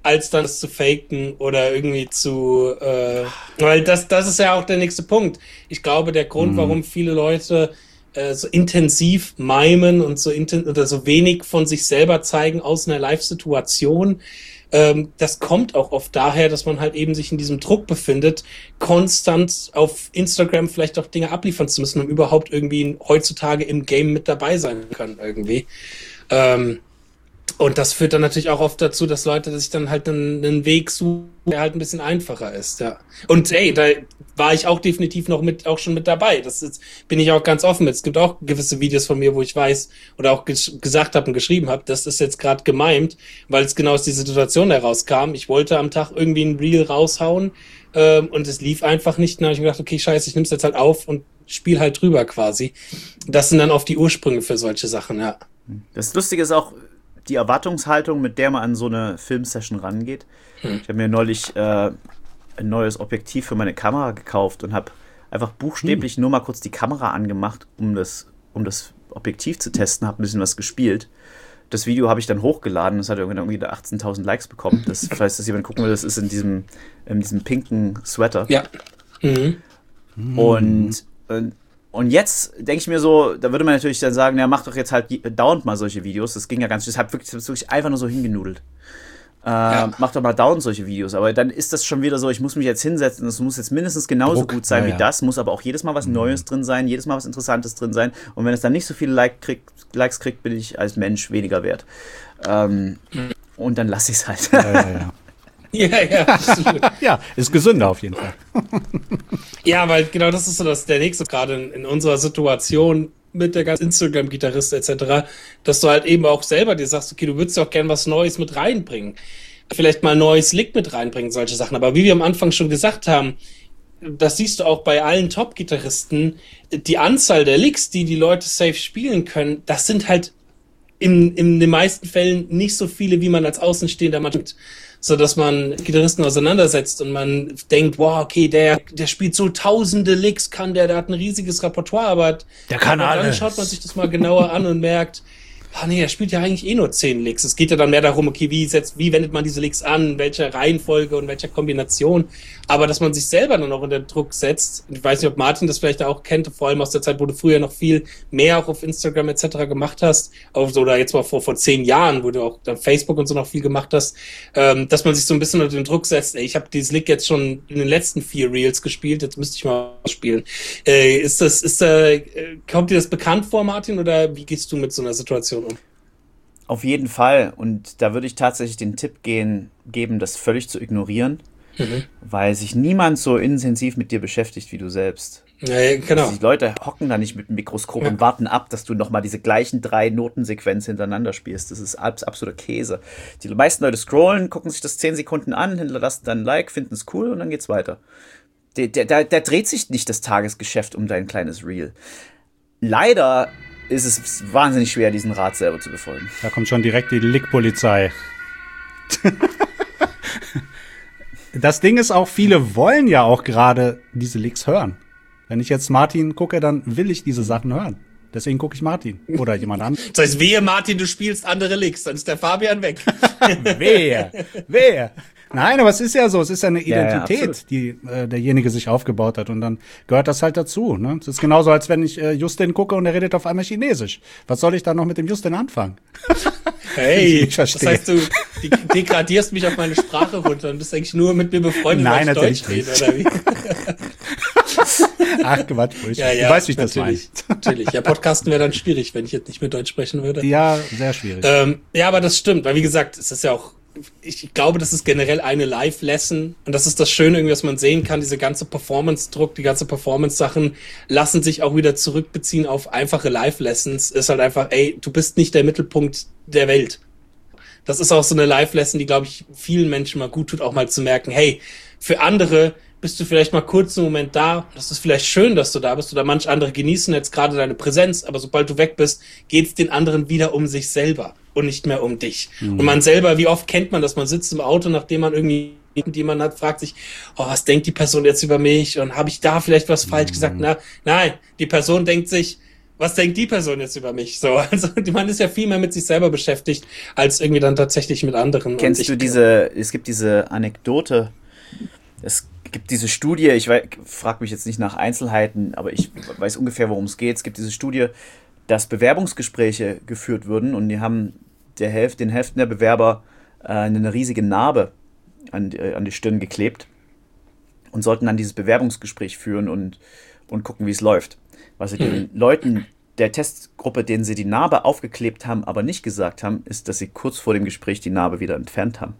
als dann es zu faken oder irgendwie zu, äh, weil das, das ist ja auch der nächste Punkt. Ich glaube, der Grund, mhm. warum viele Leute äh, so intensiv mimen und so inten oder so wenig von sich selber zeigen aus einer Live-Situation, ähm, das kommt auch oft daher, dass man halt eben sich in diesem Druck befindet, konstant auf Instagram vielleicht auch Dinge abliefern zu müssen, um überhaupt irgendwie heutzutage im Game mit dabei sein können irgendwie. Ähm, Und das führt dann natürlich auch oft dazu, dass Leute sich dann halt einen, einen Weg suchen, der halt ein bisschen einfacher ist, ja. Und ey, da war ich auch definitiv noch mit, auch schon mit dabei. Das ist, bin ich auch ganz offen mit. Es gibt auch gewisse Videos von mir, wo ich weiß oder auch ges- gesagt habe und geschrieben habe, das ist jetzt gerade gemimt, weil es genau aus dieser Situation herauskam. Ich wollte am Tag irgendwie ein Reel raushauen ähm, und es lief einfach nicht. Und dann habe ich mir gedacht, okay, scheiße, ich nehme es jetzt halt auf und spiel halt drüber quasi. Das sind dann oft die Ursprünge für solche Sachen, ja. Das Lustige ist auch, die Erwartungshaltung, mit der man an so eine Filmsession rangeht. Hm. Ich habe mir neulich äh, ein neues Objektiv für meine Kamera gekauft und habe einfach buchstäblich hm. nur mal kurz die Kamera angemacht, um das, um das Objektiv zu testen, habe ein bisschen was gespielt. Das Video habe ich dann hochgeladen, das hat irgendwie achtzehntausend Likes bekommen. Das, falls das jemand gucken will, das ist in diesem, in diesem pinken Sweater. Ja. Mhm. Und, und Und jetzt denke ich mir so, da würde man natürlich dann sagen, ja, mach doch jetzt halt dauernd mal solche Videos. Das ging ja ganz schön, das hat wirklich, das wirklich einfach nur so hingenudelt. Äh, ja. Mach doch mal dauernd solche Videos. Aber dann ist das schon wieder so, ich muss mich jetzt hinsetzen, das muss jetzt mindestens genauso Druck, gut sein ja, wie ja. das, muss aber auch jedes Mal was mhm. Neues drin sein, jedes Mal was Interessantes drin sein. Und wenn es dann nicht so viele Like kriegt, Likes kriegt, bin ich als Mensch weniger wert. Ähm, mhm. Und dann lasse ich es halt. Ja, ja, ja. Ja, ja, absolut. Ja, ist gesünder auf jeden Fall. Ja, weil genau das ist so das der nächste, gerade in, in unserer Situation mit der ganzen Instagram-Gitarrist et cetera, dass du halt eben auch selber dir sagst, okay, du würdest ja auch gern was Neues mit reinbringen. Vielleicht mal neues Lick mit reinbringen, solche Sachen. Aber wie wir am Anfang schon gesagt haben, das siehst du auch bei allen Top-Gitarristen, die Anzahl der Licks, die die Leute safe spielen können, das sind halt in, in den meisten Fällen nicht so viele, wie man als Außenstehender mal tut. So dass man Gitarristen auseinandersetzt und man denkt, wow, okay, der der spielt so tausende Licks, kann der, der hat ein riesiges Repertoire, aber der kann aber alles. Dann schaut man sich das mal genauer an und merkt, ah nee, er spielt ja eigentlich eh nur zehn Licks. Es geht ja dann mehr darum, okay, wie setzt, wie wendet man diese Licks an, welche Reihenfolge und welcher Kombination. Aber dass man sich selber dann auch unter Druck setzt. Ich weiß nicht, ob Martin das vielleicht auch kennt, vor allem aus der Zeit, wo du früher noch viel mehr auch auf Instagram et cetera gemacht hast, oder jetzt mal vor vor zehn Jahren, wo du auch auf Facebook und so noch viel gemacht hast, ähm, dass man sich so ein bisschen unter den Druck setzt. Ey, ich habe dieses Lick jetzt schon in den letzten vier Reels gespielt, jetzt müsste ich mal spielen. Äh, ist das, ist da, äh, kommt dir das bekannt vor, Martin, oder wie gehst du mit so einer Situation um? Auf jeden Fall. Und da würde ich tatsächlich den Tipp gehen, geben, das völlig zu ignorieren, mhm. weil sich niemand so intensiv mit dir beschäftigt wie du selbst. Ja, genau. Also die Leute hocken da nicht mit dem Mikroskop ja. und warten ab, dass du nochmal diese gleichen drei Notensequenzen hintereinander spielst. Das ist absoluter Käse. Die meisten Leute scrollen, gucken sich das zehn Sekunden an, hinterlassen dann ein Like, finden es cool und dann geht's weiter. Der, der, der, der dreht sich nicht das Tagesgeschäft um dein kleines Reel. Leider ist es wahnsinnig schwer, diesen Rat selber zu befolgen. Da kommt schon direkt die Lickpolizei. Das Ding ist auch, viele wollen ja auch gerade diese Licks hören. Wenn ich jetzt Martin gucke, dann will ich diese Sachen hören. Deswegen gucke ich Martin oder jemand anderes. Das heißt, wehe Martin, du spielst andere Licks, dann ist der Fabian weg. Wehe, wehe. Nein, aber es ist ja so, es ist ja eine Identität, ja, ja, die äh, derjenige sich aufgebaut hat und dann gehört das halt dazu. Ne? Es ist genauso, als wenn ich äh, Justin gucke und er redet auf einmal Chinesisch. Was soll ich da noch mit dem Justin anfangen? Hey, ich das heißt, du degradierst mich auf meine Sprache runter und bist eigentlich nur mit mir befreundet, Nein, weil ich Deutsch rede, oder wie? Ach, Quatsch, ja, ja, du weißt, wie ich das meine. Natürlich, ja, Podcasten wäre dann schwierig, wenn ich jetzt nicht mehr Deutsch sprechen würde. Ja, sehr schwierig. Ähm, ja, aber das stimmt, weil wie gesagt, es ist ja auch, ich glaube, das ist generell eine Live-Lesson und das ist das Schöne, irgendwie, dass man sehen kann, diese ganze Performance-Druck, die ganze Performance-Sachen lassen sich auch wieder zurückbeziehen auf einfache Live-Lessons. Ist halt einfach, ey, du bist nicht der Mittelpunkt der Welt. Das ist auch so eine Live-Lesson, die, glaube ich, vielen Menschen mal gut tut, auch mal zu merken, hey, für andere bist du vielleicht mal kurz einen Moment da, das ist vielleicht schön, dass du da bist, oder manch andere genießen jetzt gerade deine Präsenz, aber sobald du weg bist, geht's den anderen wieder um sich selber und nicht mehr um dich. Mhm. Und man selber, wie oft kennt man das, man sitzt im Auto, nachdem man irgendwie jemanden hat, fragt sich, oh, was denkt die Person jetzt über mich und habe ich da vielleicht was falsch mhm. gesagt? Na, nein, die Person denkt sich, was denkt die Person jetzt über mich? So, also man ist ja viel mehr mit sich selber beschäftigt, als irgendwie dann tatsächlich mit anderen. Kennst ich, du diese, es gibt diese Anekdote, es gibt diese Studie, ich frage mich jetzt nicht nach Einzelheiten, aber ich weiß ungefähr, worum es geht. Es gibt diese Studie, dass Bewerbungsgespräche geführt wurden und die haben der Hälfte, den Hälften der Bewerber äh, eine riesige Narbe an, äh, an die Stirn geklebt und sollten dann dieses Bewerbungsgespräch führen und, und gucken, wie es läuft. Was sie den Leuten der Testgruppe, denen sie die Narbe aufgeklebt haben, aber nicht gesagt haben, ist, dass sie kurz vor dem Gespräch die Narbe wieder entfernt haben.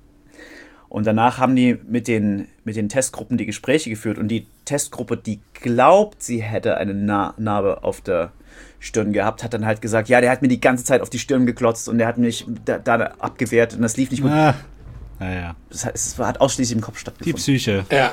Und danach haben die mit den, mit den Testgruppen die Gespräche geführt und die Testgruppe, die glaubt, sie hätte eine Na- Narbe auf der Stirn gehabt, hat dann halt gesagt, ja, der hat mir die ganze Zeit auf die Stirn geklotzt und der hat mich da, da abgewehrt und das lief nicht gut. Ah, naja. Das hat, es hat ausschließlich im Kopf stattgefunden. Die Psyche. Ja.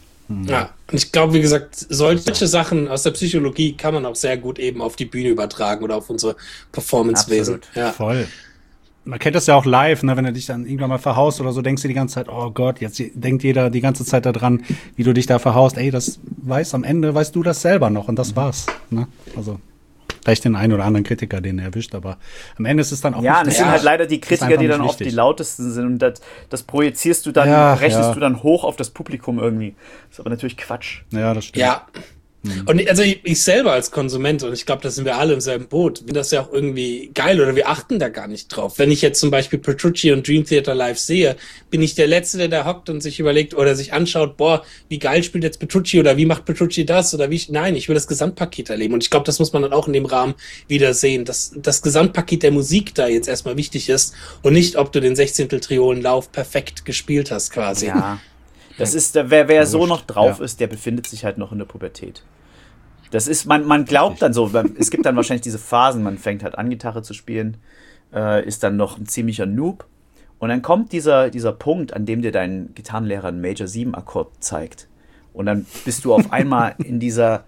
Ja, und ich glaube, wie gesagt, solche Sachen aus der Psychologie kann man auch sehr gut eben auf die Bühne übertragen oder auf unsere Performance-Wesen. Absolut. Ja. Voll. Man kennt das ja auch live, ne, wenn du dich dann irgendwann mal verhaust oder so, denkst du die ganze Zeit, oh Gott, jetzt denkt jeder die ganze Zeit daran, wie du dich da verhaust. Ey, das weiß, am Ende weißt du das selber noch und das war's. Ne? Also vielleicht den einen oder anderen Kritiker, den er erwischt, aber am Ende ist es dann auch Ja, und es nicht sind Ja, halt leider die Kritiker, die dann nicht oft die wichtig. lautesten sind und das, das projizierst du dann, Ja, rechnest ja. du dann hoch auf das Publikum irgendwie. Das ist aber natürlich Quatsch. Ja, das stimmt. Ja. Und also ich, ich selber als Konsument, und ich glaube, da sind wir alle im selben Boot, finde das ja auch irgendwie geil oder wir achten da gar nicht drauf. Wenn ich jetzt zum Beispiel Petrucci und Dream Theater live sehe, bin ich der Letzte, der da hockt und sich überlegt oder sich anschaut, boah, wie geil spielt jetzt Petrucci oder wie macht Petrucci das oder wie, nein, ich will das Gesamtpaket erleben. Und ich glaube, das muss man dann auch in dem Rahmen wieder sehen, dass das Gesamtpaket der Musik da jetzt erstmal wichtig ist und nicht, ob du den Sechzehntel-Triolen-Lauf perfekt gespielt hast quasi. Ja. Das ist, wer, wer so noch drauf Ja. ist, der befindet sich halt noch in der Pubertät. Das ist, man, man glaubt dann so, es gibt dann wahrscheinlich diese Phasen, man fängt halt an, Gitarre zu spielen, äh, ist dann noch ein ziemlicher Noob. Und dann kommt dieser, dieser Punkt, an dem dir dein Gitarrenlehrer einen Major sieben Akkord zeigt. Und dann bist du auf einmal in dieser,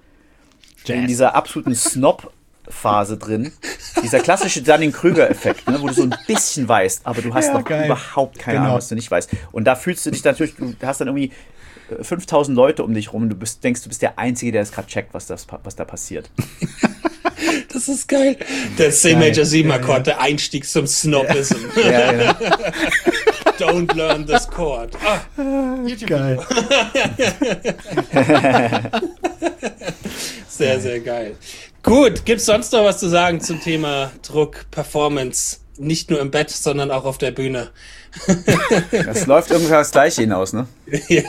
in dieser absoluten Snob-Phase drin. Dieser klassische Dunning-Krüger-Effekt, ne, wo du so ein bisschen weißt, aber du hast Ja, noch geil. überhaupt keine Genau. Ahnung, was du nicht weißt. Und da fühlst du dich natürlich, du hast dann irgendwie äh, fünftausend Leute um dich rum und du bist, denkst, du bist der Einzige, der es gerade checkt, was, das, was da passiert. Das ist geil. Der C Major sieben Akkord, der Einstieg zum Snobism. Ja, ja. Don't learn this chord. Ah, Geil. sehr, sehr geil. Gut, gibt's sonst noch was zu sagen zum Thema Druck, Performance? Nicht nur im Bett, sondern auch auf der Bühne. Das läuft irgendwie aufs Gleiche hinaus, ne? Ja.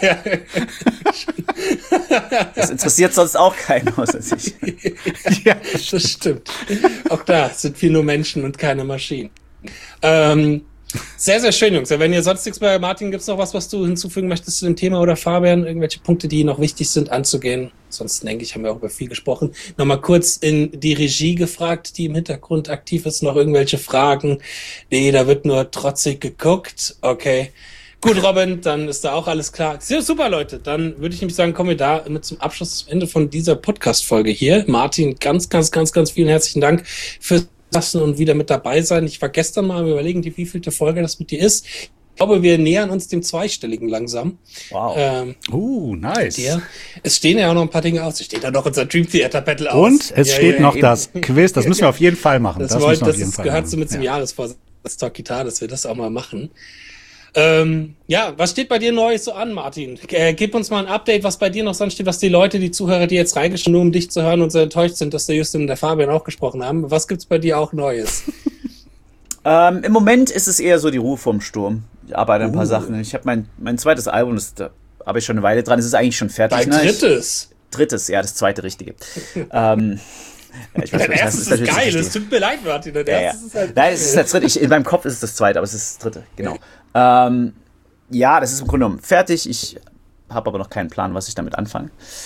Das interessiert sonst auch keinen außer sich. Ja, Das stimmt. Auch da sind wir nur Menschen und keine Maschinen. Ähm, sehr, sehr schön, Jungs. Wenn ihr sonst nichts mehr, Martin, gibt's noch was, was du hinzufügen möchtest zu dem Thema oder Fabian? Irgendwelche Punkte, die noch wichtig sind anzugehen? Ansonsten denke ich, haben wir auch über viel gesprochen. Nochmal kurz in die Regie gefragt, die im Hintergrund aktiv ist. Noch irgendwelche Fragen? Nee, da wird nur trotzig geguckt. Okay. Gut, Robin, dann ist da auch alles klar. Sehr super, Leute. Dann würde ich nämlich sagen, kommen wir da mit zum Abschluss zum Ende von dieser Podcast-Folge hier. Martin, ganz, ganz, ganz, ganz vielen herzlichen Dank fürs Lassen und wieder mit dabei sein. Ich war gestern mal am Überlegen, wie wievielte Folge das mit dir ist. Ich glaube, wir nähern uns dem Zweistelligen langsam. Wow. Ähm, Uh, nice. dir. Es stehen ja auch noch ein paar Dinge aus. Es steht ja noch unser Dream Theater Battle aus. Und es ja, steht ja, noch eben. das Quiz, das müssen wir auf jeden Fall machen. Das, Das, wollt, müssen wir das auf jeden ist, Fall gehört machen. so mit zum Ja. Jahresvorsatz Talk Guitar, dass wir das auch mal machen. Ähm, ja, was steht bei dir Neues so an, Martin? Äh, gib uns mal ein Update, was bei dir noch sonst steht, was die Leute, die Zuhörer, die jetzt reingeschaut, nur um dich zu hören und so enttäuscht sind, dass der Justin und der Fabian auch gesprochen haben. Was gibt's bei dir auch Neues? Ähm, Im Moment ist es eher so die Ruhe vorm Sturm. Ich arbeite an ein paar Uh. Sachen. Ich habe mein, mein zweites Album, das, da habe ich schon eine Weile dran. Es ist eigentlich schon fertig. Dein ne? Ich, drittes. drittes, ja, das zweite richtige. ähm, ja, ich weiß, Dein das erstes ist natürlich geil, nicht es richtig. tut mir leid, Martin. Dein Ja, ja. erstes ist halt Nein, es ist das dritte. Ich, in meinem Kopf ist es das zweite, aber es ist das dritte, genau. Ähm, ja, das ist im Grunde genommen fertig. Ich habe aber noch keinen Plan, was ich damit anfange.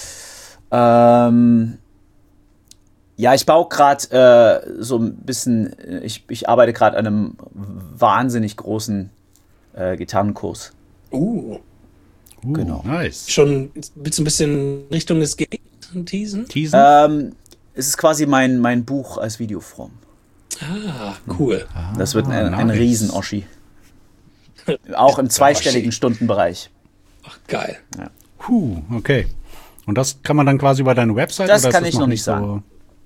Ähm, ja, ich baue gerade äh, so ein bisschen, ich, ich arbeite gerade an einem wahnsinnig großen äh, Gitarrenkurs. Uh, Uh, Genau. Nice. schon willst du ein bisschen Richtung des Games teasen? Teasen? Ähm, es ist quasi mein, mein Buch als Videoform. Ah, cool. Das wird ein, ein nice. Riesen-Oschi. Auch im zweistelligen Stundenbereich. Ach, geil. Puh, okay. Und das kann man dann quasi über deine Website? Das oder ist kann das ich noch nicht so? sagen.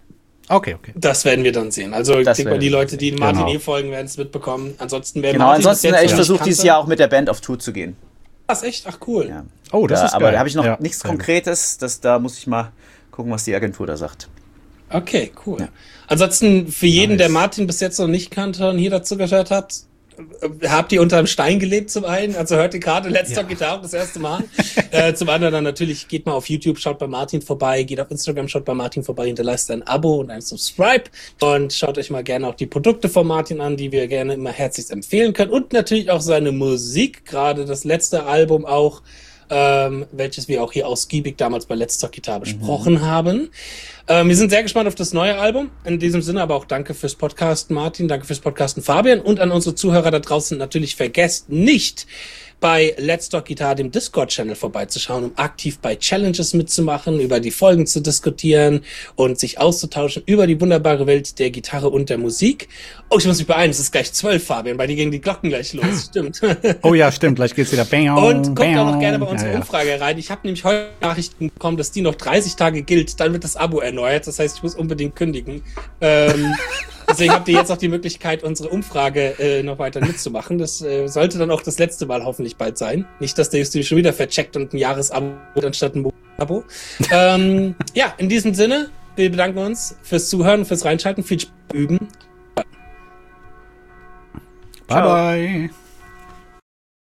Okay, okay. Das werden wir dann sehen. Also ich Das denke mal, die werden wir Leute, die Martin Genau. eh folgen, werden es mitbekommen. Ansonsten werden Genau, Martin ansonsten, bis jetzt ich noch versuche nicht dieses kannte. Jahr auch mit der Band auf Tour zu gehen. Das ist echt, ach cool. Ja. Oh, das da, ist aber geil. da habe ich noch Ja, nichts sehr gut. Konkretes. Das, da muss ich mal gucken, was die Agentur da sagt. Okay, cool. Ja. Ansonsten für jeden, Nice. der Martin bis jetzt noch nicht kannte und hier dazu gehört hat, äh, habt ihr unter einem Stein gelebt zum einen, also hört ihr gerade Let's Talk Guitar das erste Mal. äh, zum anderen dann natürlich, geht mal auf YouTube, schaut bei Martin vorbei, geht auf Instagram, schaut bei Martin vorbei, hinterlasst ein Abo und ein Subscribe und schaut euch mal gerne auch die Produkte von Martin an, die wir gerne immer herzlichst empfehlen können und natürlich auch seine Musik, gerade das letzte Album auch, ähm, welches wir auch hier ausgiebig damals bei Let's Talk Guitar besprochen mhm. haben. Ähm, wir sind sehr gespannt auf das neue Album. In diesem Sinne aber auch danke fürs Podcasten, Martin, danke fürs Podcasten, Fabian, und an unsere Zuhörer da draußen natürlich vergesst nicht, bei Let's Talk Guitar, dem Discord-Channel, vorbeizuschauen, um aktiv bei Challenges mitzumachen, über die Folgen zu diskutieren und sich auszutauschen über die wunderbare Welt der Gitarre und der Musik. Oh, ich muss mich beeilen, es ist gleich zwölf, Fabian, bei dir gehen die Glocken gleich los, stimmt. Oh ja, stimmt, gleich geht's wieder. Bang, Und guckt bang. auch noch gerne bei unserer ja, ja. Umfrage rein. Ich habe nämlich heute Nachrichten bekommen, dass die noch dreißig Tage gilt, dann wird das Abo erneuert, das heißt, ich muss unbedingt kündigen. Ähm, Deswegen habt ihr jetzt auch die Möglichkeit, unsere Umfrage äh, noch weiter mitzumachen. Das äh, sollte dann auch das letzte Mal hoffentlich bald sein. Nicht, dass der Justin schon wieder vercheckt und ein Jahresabo anstatt ein Abo. ähm, ja, in diesem Sinne, wir bedanken uns fürs Zuhören, fürs Reinschalten. Viel Spaß üben. Bye, bye.